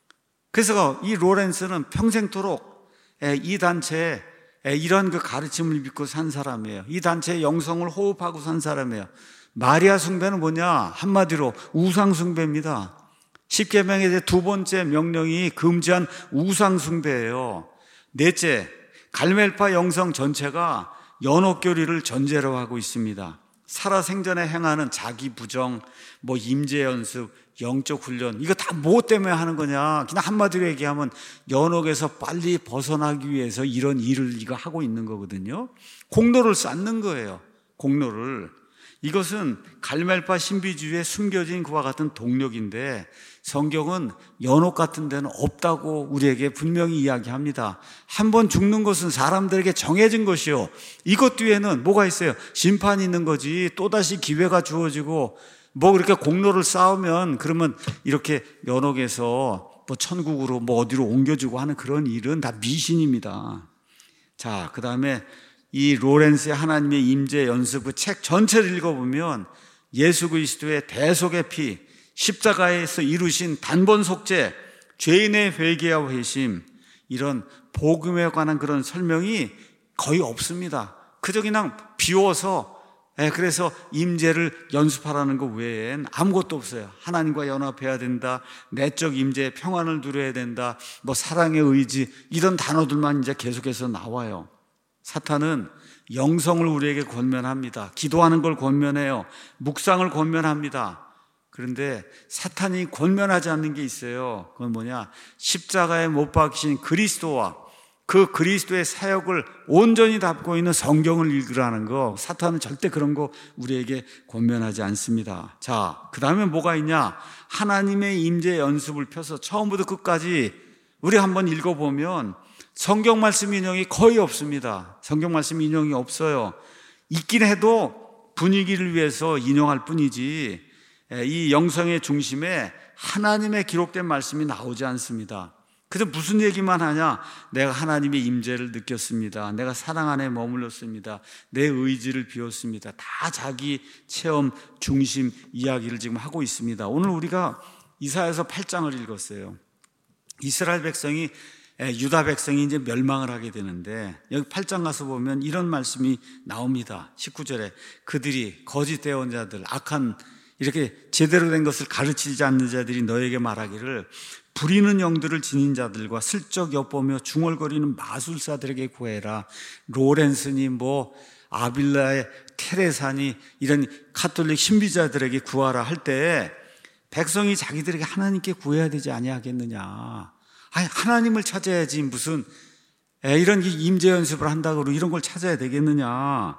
그래서 이 로렌스는 평생토록 이 단체에 이런 그 가르침을 믿고 산 사람이에요. 이 단체의 영성을 호흡하고 산 사람이에요. 마리아 숭배는 뭐냐? 한마디로 우상 숭배입니다. 십계명의 두 번째 명령이 금지한 우상 숭배예요. 넷째, 갈멜파 영성 전체가 연옥교리를 전제로 하고 있습니다. 살아생전에 행하는 자기 부정, 뭐 임재 연습, 영적 훈련, 이거 다 뭐 때문에 하는 거냐? 그냥 한마디로 얘기하면 연옥에서 빨리 벗어나기 위해서 이런 일을 이거 하고 있는 거거든요. 공로를 쌓는 거예요. 공로를. 이것은 갈멜파 신비주의에 숨겨진 그와 같은 동력인데, 성경은 연옥 같은 데는 없다고 우리에게 분명히 이야기합니다. 한번 죽는 것은 사람들에게 정해진 것이요, 이것 뒤에는 뭐가 있어요? 심판이 있는 거지. 또다시 기회가 주어지고 뭐 그렇게 공로를 쌓으면 그러면 이렇게 연옥에서 뭐 천국으로 뭐 어디로 옮겨주고 하는 그런 일은 다 미신입니다. 자, 그 다음에 이 로렌스의 하나님의 임재 연습 그 책 전체를 읽어보면 예수 그리스도의 대속의 피, 십자가에서 이루신 단번 속죄, 죄인의 회개와 회심, 이런 복음에 관한 그런 설명이 거의 없습니다. 그저 그냥 비워서, 그래서 임재를 연습하라는 것 외엔 아무것도 없어요. 하나님과 연합해야 된다, 내적 임재, 평안을 누려야 된다, 뭐 사랑의 의지, 이런 단어들만 이제 계속해서 나와요. 사탄은 영성을 우리에게 권면합니다. 기도하는 걸 권면해요. 묵상을 권면합니다. 그런데 사탄이 권면하지 않는 게 있어요. 그건 뭐냐? 십자가에 못 박히신 그리스도와 그 그리스도의 사역을 온전히 담고 있는 성경을 읽으라는 거, 사탄은 절대 그런 거 우리에게 권면하지 않습니다. 자, 그 다음에 뭐가 있냐? 하나님의 임재 연습을 펴서 처음부터 끝까지 우리 한번 읽어보면 성경 말씀 인용이 거의 없습니다. 성경 말씀 인용이 없어요. 있긴 해도 분위기를 위해서 인용할 뿐이지 이 영성의 중심에 하나님의 기록된 말씀이 나오지 않습니다. 그래서 무슨 얘기만 하냐? 내가 하나님의 임재를 느꼈습니다. 내가 사랑 안에 머물렀습니다. 내 의지를 비웠습니다. 다 자기 체험 중심 이야기를 지금 하고 있습니다. 오늘 우리가 이사야서 8장을 읽었어요. 이스라엘 백성이, 유다 백성이 이제 멸망을 하게 되는데, 여기 8장 가서 보면 이런 말씀이 나옵니다. 19절에 그들이 거짓 대언자들, 악한, 이렇게 제대로 된 것을 가르치지 않는 자들이 너에게 말하기를 부리는 영들을 지닌 자들과 슬쩍 엿보며 중얼거리는 마술사들에게 구해라. 로렌스니 뭐 아빌라의 테레사니 이런 가톨릭 신비자들에게 구하라 할 때 백성이 자기들에게 하나님께 구해야 되지 아니하겠느냐. 아니, 하나님을 찾아야지 무슨 이런 임재 연습을 한다고 이런 걸 찾아야 되겠느냐.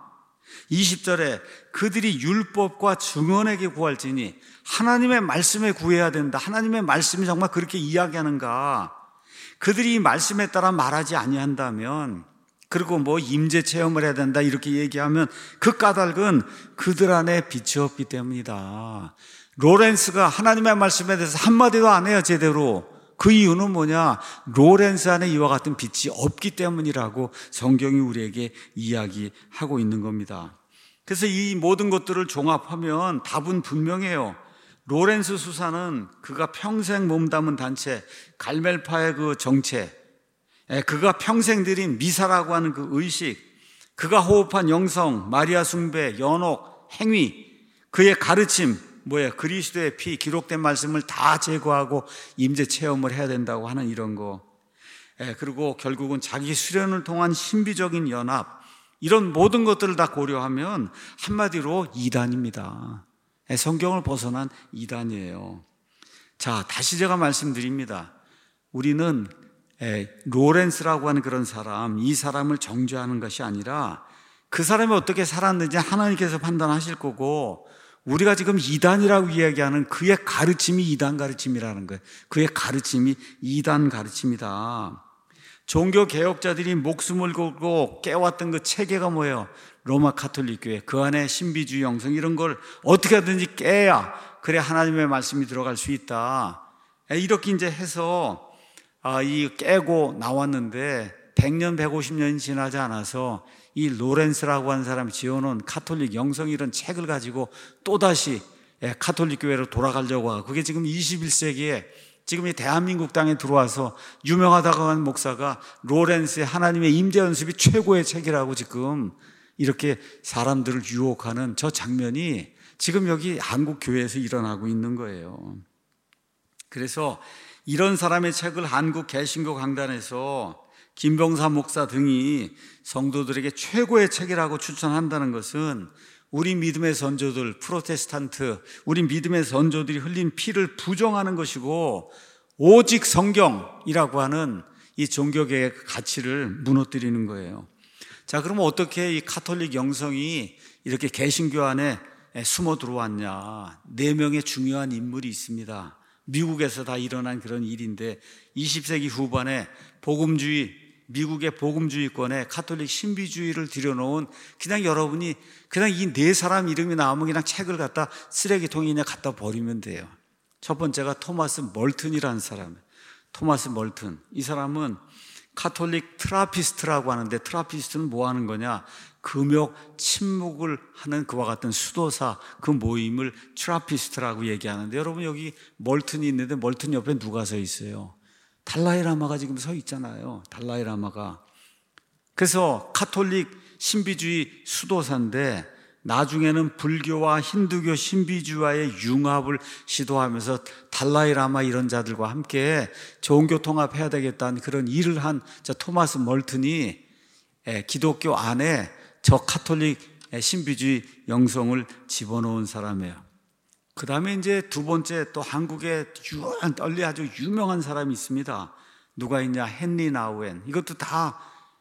20절에 그들이 율법과 증언에게 구할지니, 하나님의 말씀에 구해야 된다. 하나님의 말씀이 정말 그렇게 이야기하는가? 그들이 이 말씀에 따라 말하지 아니한다면 그리고 뭐 임재 체험을 해야 된다 이렇게 얘기하면 그 까닭은 그들 안에 빛이 없기 때문이다. 로렌스가 하나님의 말씀에 대해서 한마디도 안 해요, 제대로. 그 이유는 뭐냐? 로렌스 안에 이와 같은 빛이 없기 때문이라고 성경이 우리에게 이야기하고 있는 겁니다. 그래서 이 모든 것들을 종합하면 답은 분명해요. 로렌스 수사는 그가 평생 몸담은 단체, 갈멜파의 그 정체, 그가 평생 들인 미사라고 하는 그 의식, 그가 호흡한 영성, 마리아 숭배, 연옥, 행위, 그의 가르침, 그리스도의 피, 기록된 말씀을 다 제거하고 임재 체험을 해야 된다고 하는 이런 거. 그리고 결국은 자기 수련을 통한 신비적인 연합, 이런 모든 것들을 다 고려하면 한마디로 이단입니다. 성경을 벗어난 이단이에요. 자, 다시 제가 말씀드립니다. 우리는 로렌스라고 하는 그런 사람, 이 사람을 정죄하는 것이 아니라 그 사람이 어떻게 살았는지 하나님께서 판단하실 거고, 우리가 지금 이단이라고 이야기하는 그의 가르침이 이단 가르침이라는 거예요. 그의 가르침이 이단 가르침이다. 종교 개혁자들이 목숨을 걸고 깨웠던 그 체계가 뭐예요? 로마 가톨릭 교회, 그 안에 신비주의 영성 이런 걸 어떻게 하든지 깨야 그래 하나님의 말씀이 들어갈 수 있다. 이렇게 이제 해서 이 깨고 나왔는데 100년, 150년이 지나지 않아서 이 로렌스라고 하는 사람이 지어놓은 가톨릭 영성 이런 책을 가지고 또다시 가톨릭 교회로 돌아가려고 하고, 그게 지금 21세기에 지금 이 대한민국 땅에 들어와서 유명하다고 하는 목사가 로렌스의 하나님의 임재 연습이 최고의 책이라고 지금 이렇게 사람들을 유혹하는 저 장면이 지금 여기 한국 교회에서 일어나고 있는 거예요. 그래서 이런 사람의 책을 한국 개신교 강단에서 김병사 목사 등이 성도들에게 최고의 책이라고 추천한다는 것은 우리 믿음의 선조들, 프로테스탄트, 우리 믿음의 선조들이 흘린 피를 부정하는 것이고, 오직 성경이라고 하는 이 종교계의 가치를 무너뜨리는 거예요. 자, 그러면 어떻게 이 가톨릭 영성이 이렇게 개신교 안에 숨어 들어왔냐? 4명의 중요한 인물이 있습니다. 미국에서 다 일어난 그런 일인데, 20세기 후반에 미국의 복음주의권에 가톨릭 신비주의를 들여놓은, 그냥 여러분이 그냥 이 4사람 이름이 나오면 그냥 책을 갖다 쓰레기통에 갖다 버리면 돼요. 첫 번째가 토마스 멀튼이라는 사람. 토마스 멀튼. 이 사람은 가톨릭 트라피스트라고 하는데, 트라피스트는 뭐 하는 거냐? 금욕, 침묵을 하는 그와 같은 수도사, 그 모임을 트라피스트라고 얘기하는데, 여러분 여기 멀튼이 있는데 멀튼 옆에 누가 서 있어요? 달라이라마가 지금 서 있잖아요. 달라이라마가. 그래서 가톨릭 신비주의 수도사인데, 나중에는 불교와 힌두교 신비주의와의 융합을 시도하면서 달라이라마 이런 자들과 함께 종교 통합해야 되겠다는 그런 일을 한 저 토마스 멀튼이 기독교 안에 저 가톨릭 신비주의 영성을 집어넣은 사람이에요. 그 다음에 이제 두 번째 또 한국에 아주 유명한 사람이 있습니다. 누가 있냐? 헨리 나우엔. 이것도 다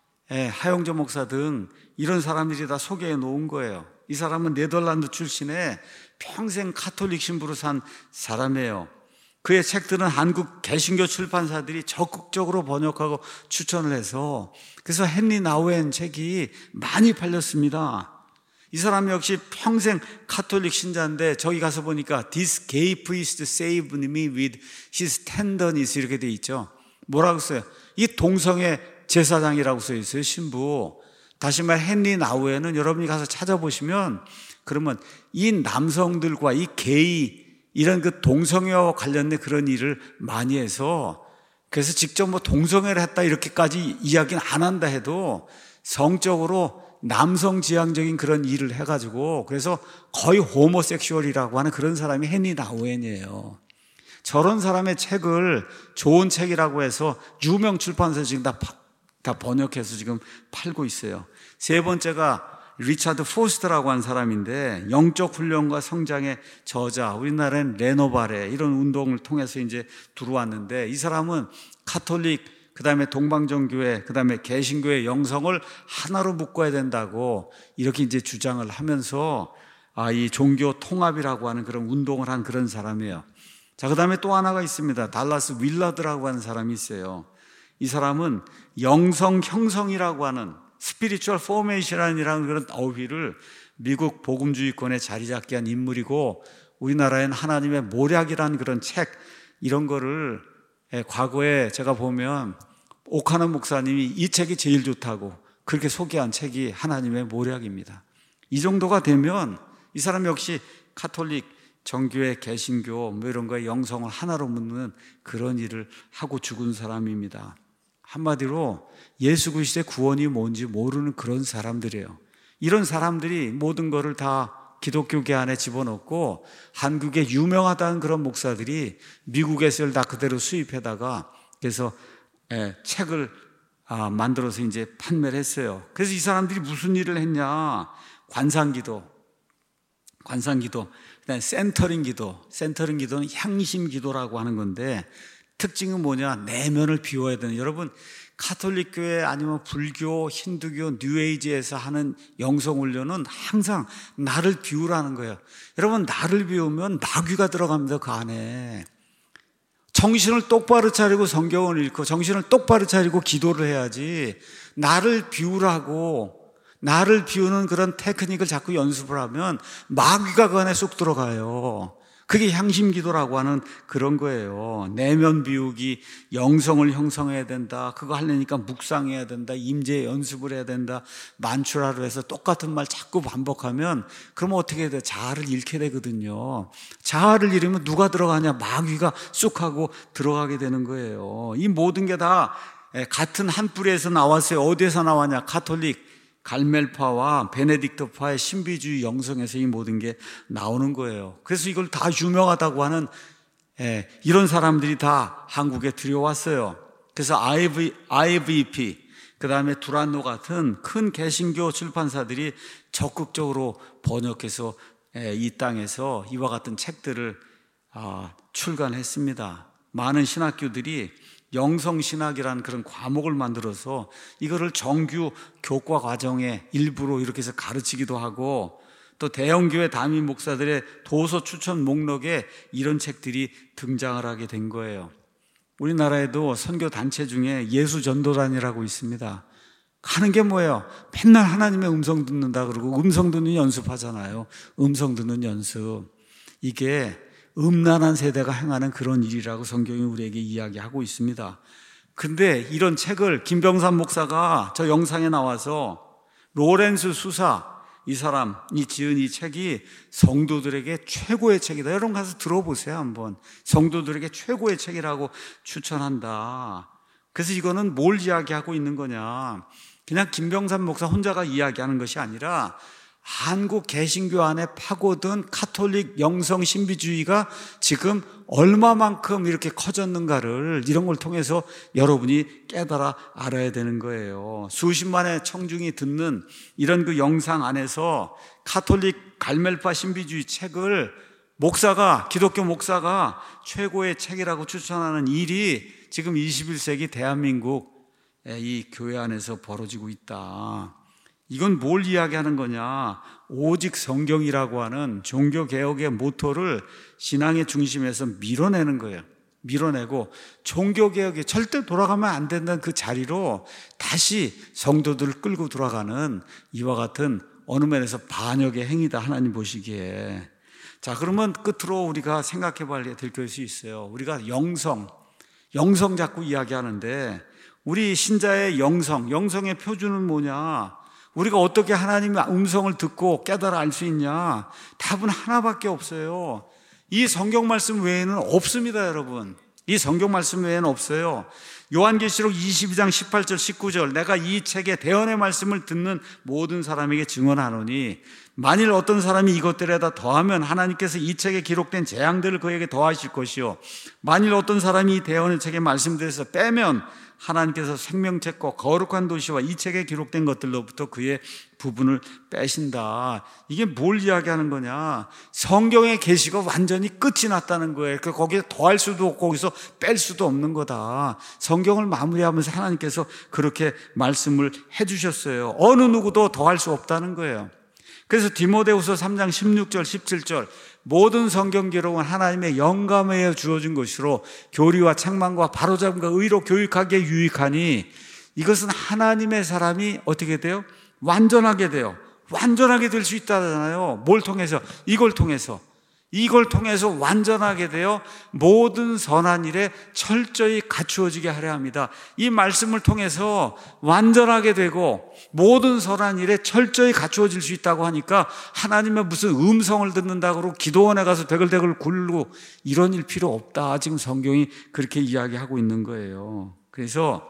하용조 목사 등 이런 사람들이 다 소개해 놓은 거예요. 이 사람은 네덜란드 출신의 평생 가톨릭 신부로 산 사람이에요. 그의 책들은 한국 개신교 출판사들이 적극적으로 번역하고 추천을 해서, 그래서 헨리 나우엔 책이 많이 팔렸습니다. 이 사람 역시 평생 가톨릭 신자인데, 저기 가서 보니까 This gay priest saved me with his tenderness 이렇게 돼 있죠. 뭐라고 써요? 이 동성애 제사장이라고 써 있어요, 신부. 다시 말해 헨리 나우엔은 여러분이 가서 찾아보시면, 그러면 이 남성들과 이 게이 이런 그 동성애와 관련된 그런 일을 많이 해서, 그래서 직접 뭐 동성애를 했다 이렇게까지 이야기는 안 한다 해도 성적으로 남성 지향적인 그런 일을 해가지고, 그래서 거의 호모섹슈얼이라고 하는 그런 사람이 헨리 나우엔이에요. 저런 사람의 책을 좋은 책이라고 해서 유명 출판사에서 지금 다 번역해서 지금 팔고 있어요. 세 번째가 리차드 포스터라고 하는 사람인데, 영적 훈련과 성장의 저자, 우리나라엔 레노바레 이런 운동을 통해서 이제 들어왔는데, 이 사람은 가톨릭, 그 다음에 동방정교회, 그 다음에 개신교의 영성을 하나로 묶어야 된다고 이렇게 이제 주장을 하면서 이 종교 통합이라고 하는 그런 운동을 한 그런 사람이에요. 자, 그 다음에 또 하나가 있습니다. 달라스 윌라드라고 하는 사람이 있어요. 이 사람은 영성 형성이라고 하는 스피리추얼 포메이션이라는 그런 어휘를 미국 복음주의권에 자리 잡게 한 인물이고, 우리나라에는 하나님의 모략이라는 그런 책, 이런 거를 과거에 제가 보면 오카노 목사님이 이 책이 제일 좋다고 그렇게 소개한 책이 하나님의 모략입니다. 이 정도가 되면 이 사람 역시 카톨릭, 정교회, 개신교 뭐 이런 거에 영성을 하나로 묻는 그런 일을 하고 죽은 사람입니다. 한마디로 예수 그리스도의 구원이 뭔지 모르는 그런 사람들이에요. 이런 사람들이 모든 거를 다 기독교계 안에 집어넣고 한국에 유명하다는 그런 목사들이 미국에서 다 그대로 수입해다가 그래서 책을 만들어서 이제 판매를 했어요. 그래서 이 사람들이 무슨 일을 했냐? 관상기도, 그다음에 센터링 기도는 향심 기도라고 하는 건데, 특징은 뭐냐? 내면을 비워야 되는. 여러분, 카톨릭 교회 아니면 불교, 힌두교, 뉴에이지에서 하는 영성훈련은 항상 나를 비우라는 거예요. 여러분, 나를 비우면 나귀가 들어갑니다. 그 안에 정신을 똑바로 차리고 성경을 읽고 정신을 똑바로 차리고 기도를 해야지, 나를 비우라고, 나를 비우는 그런 테크닉을 자꾸 연습을 하면 마귀가 그 안에 쏙 들어가요. 그게 향심기도라고 하는 그런 거예요. 내면 비우기, 영성을 형성해야 된다. 그거 하려니까 묵상해야 된다. 임재 연습을 해야 된다. 만추라로 해서 똑같은 말 자꾸 반복하면 그러면 어떻게 돼요? 자아를 잃게 되거든요. 자아를 잃으면 누가 들어가냐? 마귀가 쑥 하고 들어가게 되는 거예요. 이 모든 게 다 같은 한 뿌리에서 나왔어요. 어디에서 나왔냐? 가톨릭, 갈멜파와 베네딕토파의 신비주의 영성에서 이 모든 게 나오는 거예요. 그래서 이걸 다 유명하다고 하는 이런 사람들이 다 한국에 들여왔어요. 그래서 IVP, 그 다음에 두란노 같은 큰 개신교 출판사들이 적극적으로 번역해서 이 땅에서 이와 같은 책들을 출간했습니다. 많은 신학교들이 영성신학이라는 그런 과목을 만들어서 이거를 정규 교과 과정의 일부로 이렇게 해서 가르치기도 하고, 또 대형교회 담임 목사들의 도서 추천 목록에 이런 책들이 등장을 하게 된 거예요. 우리나라에도 선교단체 중에 예수전도단이라고 있습니다. 하는 게 뭐예요? 맨날 하나님의 음성 듣는다 그러고 음성 듣는 연습하잖아요. 음성 듣는 연습. 이게 음란한 세대가 행하는 그런 일이라고 성경이 우리에게 이야기하고 있습니다. 근데 이런 책을 김병삼 목사가 저 영상에 나와서 로렌스 수사, 이 사람이 지은 이 책이 성도들에게 최고의 책이다. 여러분 가서 들어보세요 한번. 성도들에게 최고의 책이라고 추천한다. 그래서 이거는 뭘 이야기하고 있는 거냐? 그냥 김병삼 목사 혼자가 이야기하는 것이 아니라 한국 개신교 안에 파고든 카톨릭 영성 신비주의가 지금 얼마만큼 이렇게 커졌는가를 이런 걸 통해서 여러분이 깨달아 알아야 되는 거예요. 수십만의 청중이 듣는 이런 그 영상 안에서 카톨릭 갈멜파 신비주의 책을 기독교 목사가 최고의 책이라고 추천하는 일이 지금 21세기 대한민국 이 교회 안에서 벌어지고 있다. 이건 뭘 이야기하는 거냐? 오직 성경이라고 하는 종교개혁의 모토를 신앙의 중심에서 밀어내는 거예요. 밀어내고 종교개혁에 절대 돌아가면 안 된다는 그 자리로 다시 성도들을 끌고 돌아가는 이와 같은 어느 면에서 반역의 행위다, 하나님 보시기에. 자, 그러면 끝으로 우리가 생각해 봐야 될 것이 있어요. 우리가 영성 자꾸 이야기하는데, 우리 신자의 영성의 표준은 뭐냐? 우리가 어떻게 하나님의 음성을 듣고 깨달아 알 수 있냐? 답은 하나밖에 없어요. 이 성경 말씀 외에는 없습니다, 여러분. 이 성경 말씀 외에는 없어요. 요한계시록 22장 18절 19절, 내가 이 책의 대언의 말씀을 듣는 모든 사람에게 증언하노니 만일 어떤 사람이 이것들에다 더하면 하나님께서 이 책에 기록된 재앙들을 그에게 더하실 것이요, 만일 어떤 사람이 이 대언의 책의 말씀들에서 빼면 하나님께서 생명책과 거룩한 도시와 이 책에 기록된 것들로부터 그의 부분을 빼신다. 이게 뭘 이야기하는 거냐? 성경의 계시가 완전히 끝이 났다는 거예요. 거기에 더할 수도 없고 거기서 뺄 수도 없는 거다. 성경을 마무리하면서 하나님께서 그렇게 말씀을 해주셨어요. 어느 누구도 더할 수 없다는 거예요. 그래서 디모데후서 3장 16절 17절, 모든 성경 기록은 하나님의 영감에 주어진 것으로 교리와 책망과 바로잡음과 의로 교육하기에 유익하니 이것은 하나님의 사람이 어떻게 돼요? 완전하게 돼요. 완전하게 될 수 있다잖아요. 뭘 통해서? 이걸 통해서 완전하게 되어 모든 선한 일에 철저히 갖추어지게 하려 합니다. 이 말씀을 통해서 완전하게 되고 모든 선한 일에 철저히 갖추어질 수 있다고 하니까 하나님의 무슨 음성을 듣는다고 그러고 기도원에 가서 대글대글 굴고 이런 일 필요 없다. 지금 성경이 그렇게 이야기하고 있는 거예요. 그래서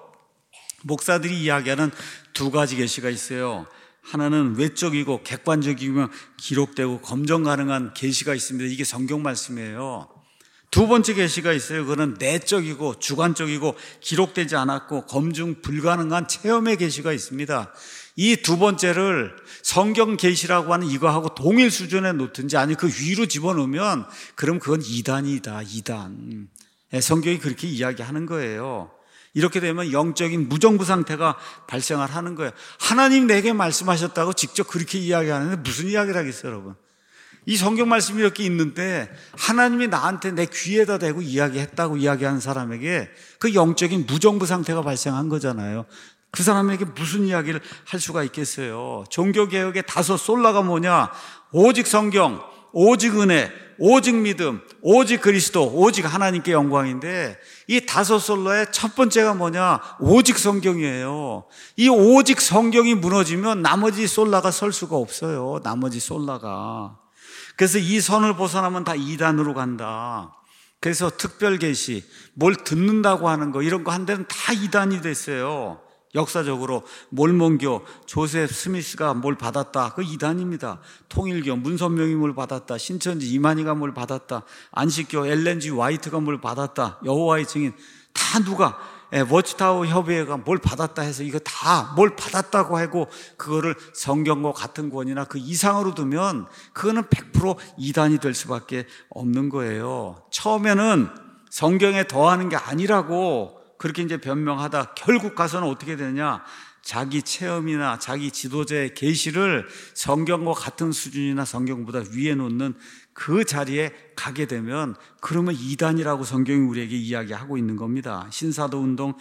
목사들이 이야기하는 두 가지 계시가 있어요. 하나는 외적이고 객관적이면 기록되고 검증 가능한 계시가 있습니다. 이게 성경 말씀이에요. 두 번째 계시가 있어요. 그거는 내적이고 주관적이고 기록되지 않았고 검증 불가능한 체험의 계시가 있습니다. 이 두 번째를 성경 계시라고 하는 이거하고 동일 수준에 놓든지 아니 그 위로 집어넣으면 그럼 그건 이단이다. 이단. 성경이 그렇게 이야기하는 거예요. 이렇게 되면 영적인 무정부 상태가 발생을 하는 거예요. 하나님 내게 말씀하셨다고 직접 그렇게 이야기하는데 무슨 이야기를 하겠어요, 여러분? 이 성경 말씀이 이렇게 있는데 하나님이 나한테 내 귀에다 대고 이야기했다고 이야기하는 사람에게 그 영적인 무정부 상태가 발생한 거잖아요. 그 사람에게 무슨 이야기를 할 수가 있겠어요? 종교개혁의 다섯 솔라가 뭐냐? 오직 성경, 오직 은혜, 오직 믿음, 오직 그리스도, 오직 하나님께 영광인데 이 다섯 솔라의 첫 번째가 뭐냐? 오직 성경이에요. 이 오직 성경이 무너지면 나머지 솔라가 설 수가 없어요. 나머지 솔라가. 그래서 이 선을 벗어나면 다 이단으로 간다. 그래서 특별 계시, 뭘 듣는다고 하는 거 이런 거 한 데는 다 이단이 됐어요. 역사적으로 몰몬교, 조셉 스미스가 뭘 받았다. 그 이단입니다. 통일교, 문선명이 뭘 받았다. 신천지 이만희가 뭘 받았다. 안식교, 엘렌지 화이트가 뭘 받았다. 여호와의 증인 다 누가 워치타워 협의회가 뭘 받았다 해서 이거 다 뭘 받았다고 하고 그거를 성경과 같은 권이나 그 이상으로 두면 그거는 100% 이단이 될 수밖에 없는 거예요. 처음에는 성경에 더하는 게 아니라고 그렇게 이제 변명하다 결국 가서는 어떻게 되느냐? 자기 체험이나 자기 지도자의 계시를 성경과 같은 수준이나 성경보다 위에 놓는 그 자리에 가게 되면 그러면 이단이라고 성경이 우리에게 이야기하고 있는 겁니다. 신사도 운동,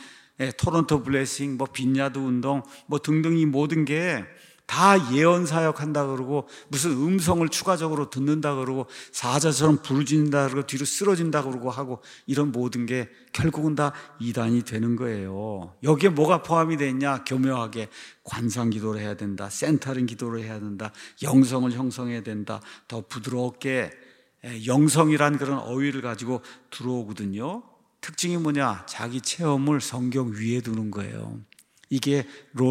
토론토 블레싱, 빈야드 운동, 등등 이 모든 게 다 예언 사역한다 그러고 무슨 음성을 추가적으로 듣는다 그러고 사자처럼 부르짖는다 그러고 뒤로 쓰러진다 그러고 하고 이런 모든 게 결국은 다 이단이 되는 거예요. 여기에 뭐가 포함이 되어 있냐? 교묘하게 관상 기도를 해야 된다. 센터링 기도를 해야 된다. 영성을 형성해야 된다. 더 부드럽게 영성이란 그런 어휘를 가지고 들어오거든요. 특징이 뭐냐? 자기 체험을 성경 위에 두는 거예요. 이게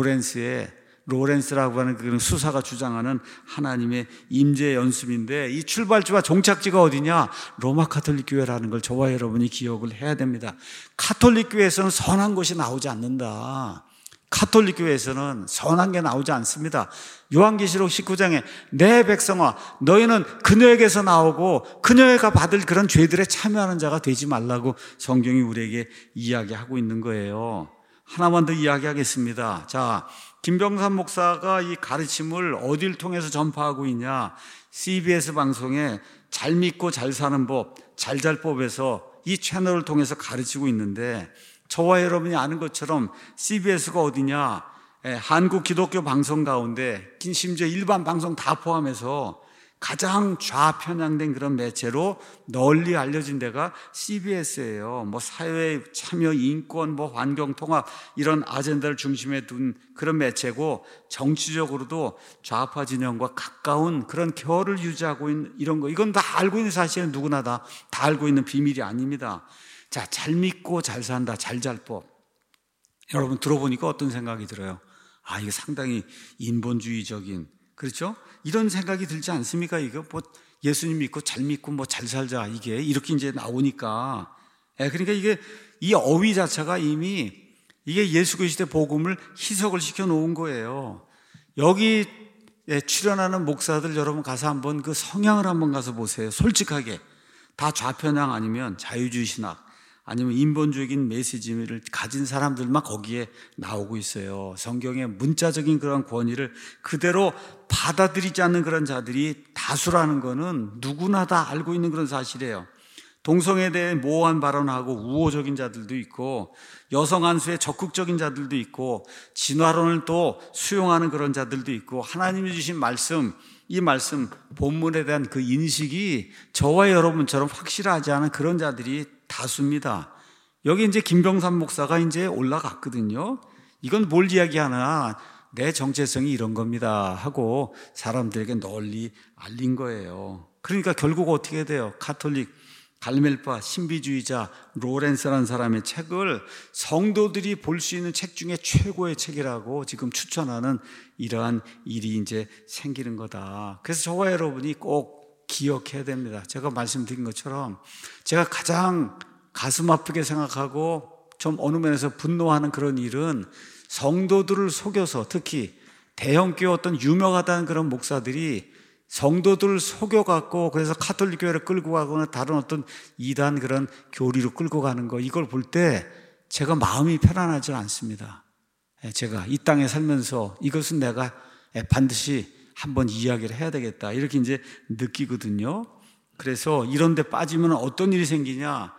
로렌스라고 하는 그런 수사가 주장하는 하나님의 임재 연습인데 이 출발지와 종착지가 어디냐? 로마 카톨릭 교회라는 걸 저와 여러분이 기억을 해야 됩니다. 카톨릭 교회에서는 선한 것이 나오지 않는다. 카톨릭 교회에서는 선한 게 나오지 않습니다. 요한계시록 19장에 내 백성아 너희는 그녀에게서 나오고 그녀가 받을 그런 죄들에 참여하는 자가 되지 말라고 성경이 우리에게 이야기하고 있는 거예요. 하나만 더 이야기하겠습니다. 자, 김병삼 목사가 이 가르침을 어딜 통해서 전파하고 있냐? CBS 방송에 잘 믿고 잘 사는 법, 잘잘법에서 이 채널을 통해서 가르치고 있는데 저와 여러분이 아는 것처럼 CBS가 어디냐? 한국 기독교 방송 가운데 심지어 일반 방송 다 포함해서 가장 좌편향된 그런 매체로 널리 알려진 데가 CBS예요. 사회 참여, 인권, 환경 통합 이런 아젠다를 중심에 둔 그런 매체고 정치적으로도 좌파 진영과 가까운 그런 결을 유지하고 있는 이런 거 이건 다 알고 있는 사실은 누구나 다 알고 있는 비밀이 아닙니다. 자, 잘 믿고 잘 산다, 잘잘법. 여러분 들어보니까 어떤 생각이 들어요? 이거 상당히 인본주의적인 그렇죠? 이런 생각이 들지 않습니까? 이거 예수님 믿고 잘 살자 이게 이렇게 이제 나오니까 그러니까 이게 이 어휘 자체가 이미 이게 예수 그리스도의 복음을 희석을 시켜 놓은 거예요. 여기 출연하는 목사들 여러분 가서 한번 그 성향을 한번 가서 보세요. 솔직하게 다 좌편향 아니면 자유주의 신학 아니면 인본주의적인 메시지를 가진 사람들만 거기에 나오고 있어요. 성경의 문자적인 그런 권위를 그대로 받아들이지 않는 그런 자들이 다수라는 거는 누구나 다 알고 있는 그런 사실이에요. 동성애에 대해 모호한 발언하고 우호적인 자들도 있고, 여성 안수에 적극적인 자들도 있고, 진화론을 또 수용하는 그런 자들도 있고, 하나님이 주신 말씀, 이 말씀 본문에 대한 그 인식이 저와 여러분처럼 확실하지 않은 그런 자들이 다수입니다. 여기 이제 김병삼 목사가 이제 올라갔거든요. 이건 뭘 이야기하나, 내 정체성이 이런 겁니다 하고 사람들에게 널리 알린 거예요. 그러니까 결국 어떻게 돼요? 가톨릭, 갈멜파, 신비주의자 로렌스라는 사람의 책을 성도들이 볼 수 있는 책 중에 최고의 책이라고 지금 추천하는 이러한 일이 이제 생기는 거다. 그래서 저와 여러분이 꼭 기억해야 됩니다. 제가 말씀드린 것처럼 제가 가장 가슴 아프게 생각하고 좀 어느 면에서 분노하는 그런 일은 성도들을 속여서, 특히 대형교회 어떤 유명하다는 그런 목사들이 성도들을 속여갖고 그래서 가톨릭 교회를 끌고 가거나 다른 어떤 이단 그런 교리로 끌고 가는 거, 이걸 볼 때 제가 마음이 편안하지 않습니다. 제가 이 땅에 살면서 이것은 내가 반드시 한번 이야기를 해야 되겠다, 이렇게 이제 느끼거든요. 그래서 이런 데 빠지면 어떤 일이 생기냐,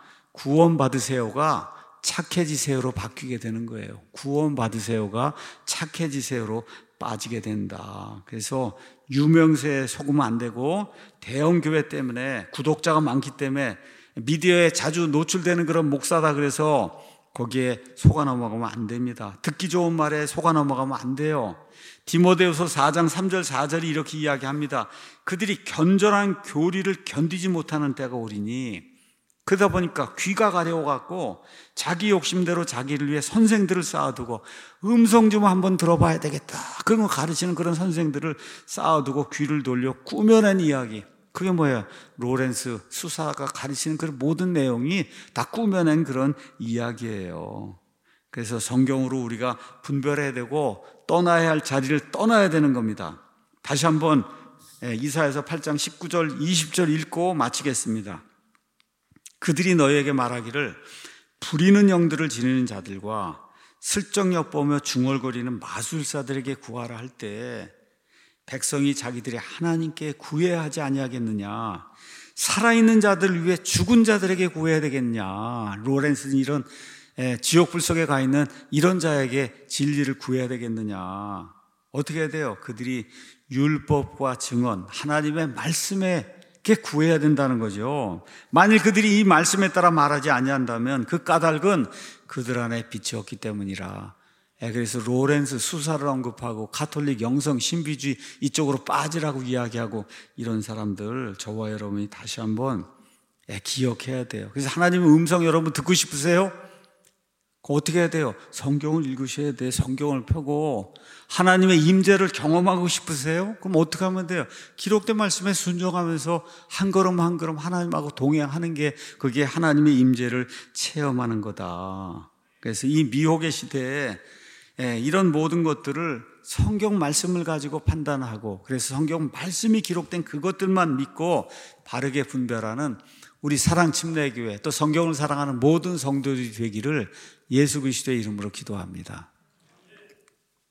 구원받으세요가 착해지세요로 바뀌게 되는 거예요. 구원받으세요가 착해지세요로 빠지게 된다. 그래서 유명세에 속으면 안 되고, 대형교회 때문에 구독자가 많기 때문에 미디어에 자주 노출되는 그런 목사다 그래서 거기에 속아 넘어가면 안 됩니다. 듣기 좋은 말에 속아 넘어가면 안 돼요. 디모데후서 4장 3절 4절이 이렇게 이야기합니다. 그들이 견절한 교리를 견디지 못하는 때가 오리니, 그러다 보니까 귀가 가려워갖고 자기 욕심대로 자기를 위해 선생들을 쌓아두고, 음성 좀 한번 들어봐야 되겠다, 그런 거 가르치는 그런 선생들을 쌓아두고 귀를 돌려 꾸며낸 이야기, 그게 뭐예요? 로렌스 수사가 가르치는 그 모든 내용이 다 꾸며낸 그런 이야기예요. 그래서 성경으로 우리가 분별해야 되고 떠나야 할 자리를 떠나야 되는 겁니다. 다시 한번 이사야서 8장 19절 20절 읽고 마치겠습니다. 그들이 너희에게 말하기를 부리는 영들을 지니는 자들과 슬쩍 엿보며 중얼거리는 마술사들에게 구하라 할 때, 백성이 자기들이 하나님께 구해야 하지 아니하겠느냐? 살아있는 자들을 위해 죽은 자들에게 구해야 되겠냐? 로렌스는 이런 지옥불 속에 가 있는 이런 자에게 진리를 구해야 되겠느냐? 어떻게 해야 돼요? 그들이 율법과 증언, 하나님의 말씀에 구해야 된다는 거죠. 만일 그들이 이 말씀에 따라 말하지 아니한다면 그 까닭은 그들 안에 빛이 없기 때문이라. 그래서 로렌스 수사를 언급하고 가톨릭, 영성, 신비주의 이쪽으로 빠지라고 이야기하고, 이런 사람들 저와 여러분이 다시 한번 기억해야 돼요. 그래서 하나님의 음성 여러분 듣고 싶으세요? 어떻게 해야 돼요? 성경을 읽으셔야 돼요. 성경을 펴고 하나님의 임재를 경험하고 싶으세요? 그럼 어떻게 하면 돼요? 기록된 말씀에 순종하면서 한 걸음 한 걸음 하나님하고 동행하는 게, 그게 하나님의 임재를 체험하는 거다. 그래서 이 미혹의 시대에 이런 모든 것들을 성경 말씀을 가지고 판단하고, 그래서 성경 말씀이 기록된 그것들만 믿고 바르게 분별하는 우리 사랑침례교회, 또 성경을 사랑하는 모든 성도들이 되기를 예수 그리스도의 이름으로 기도합니다.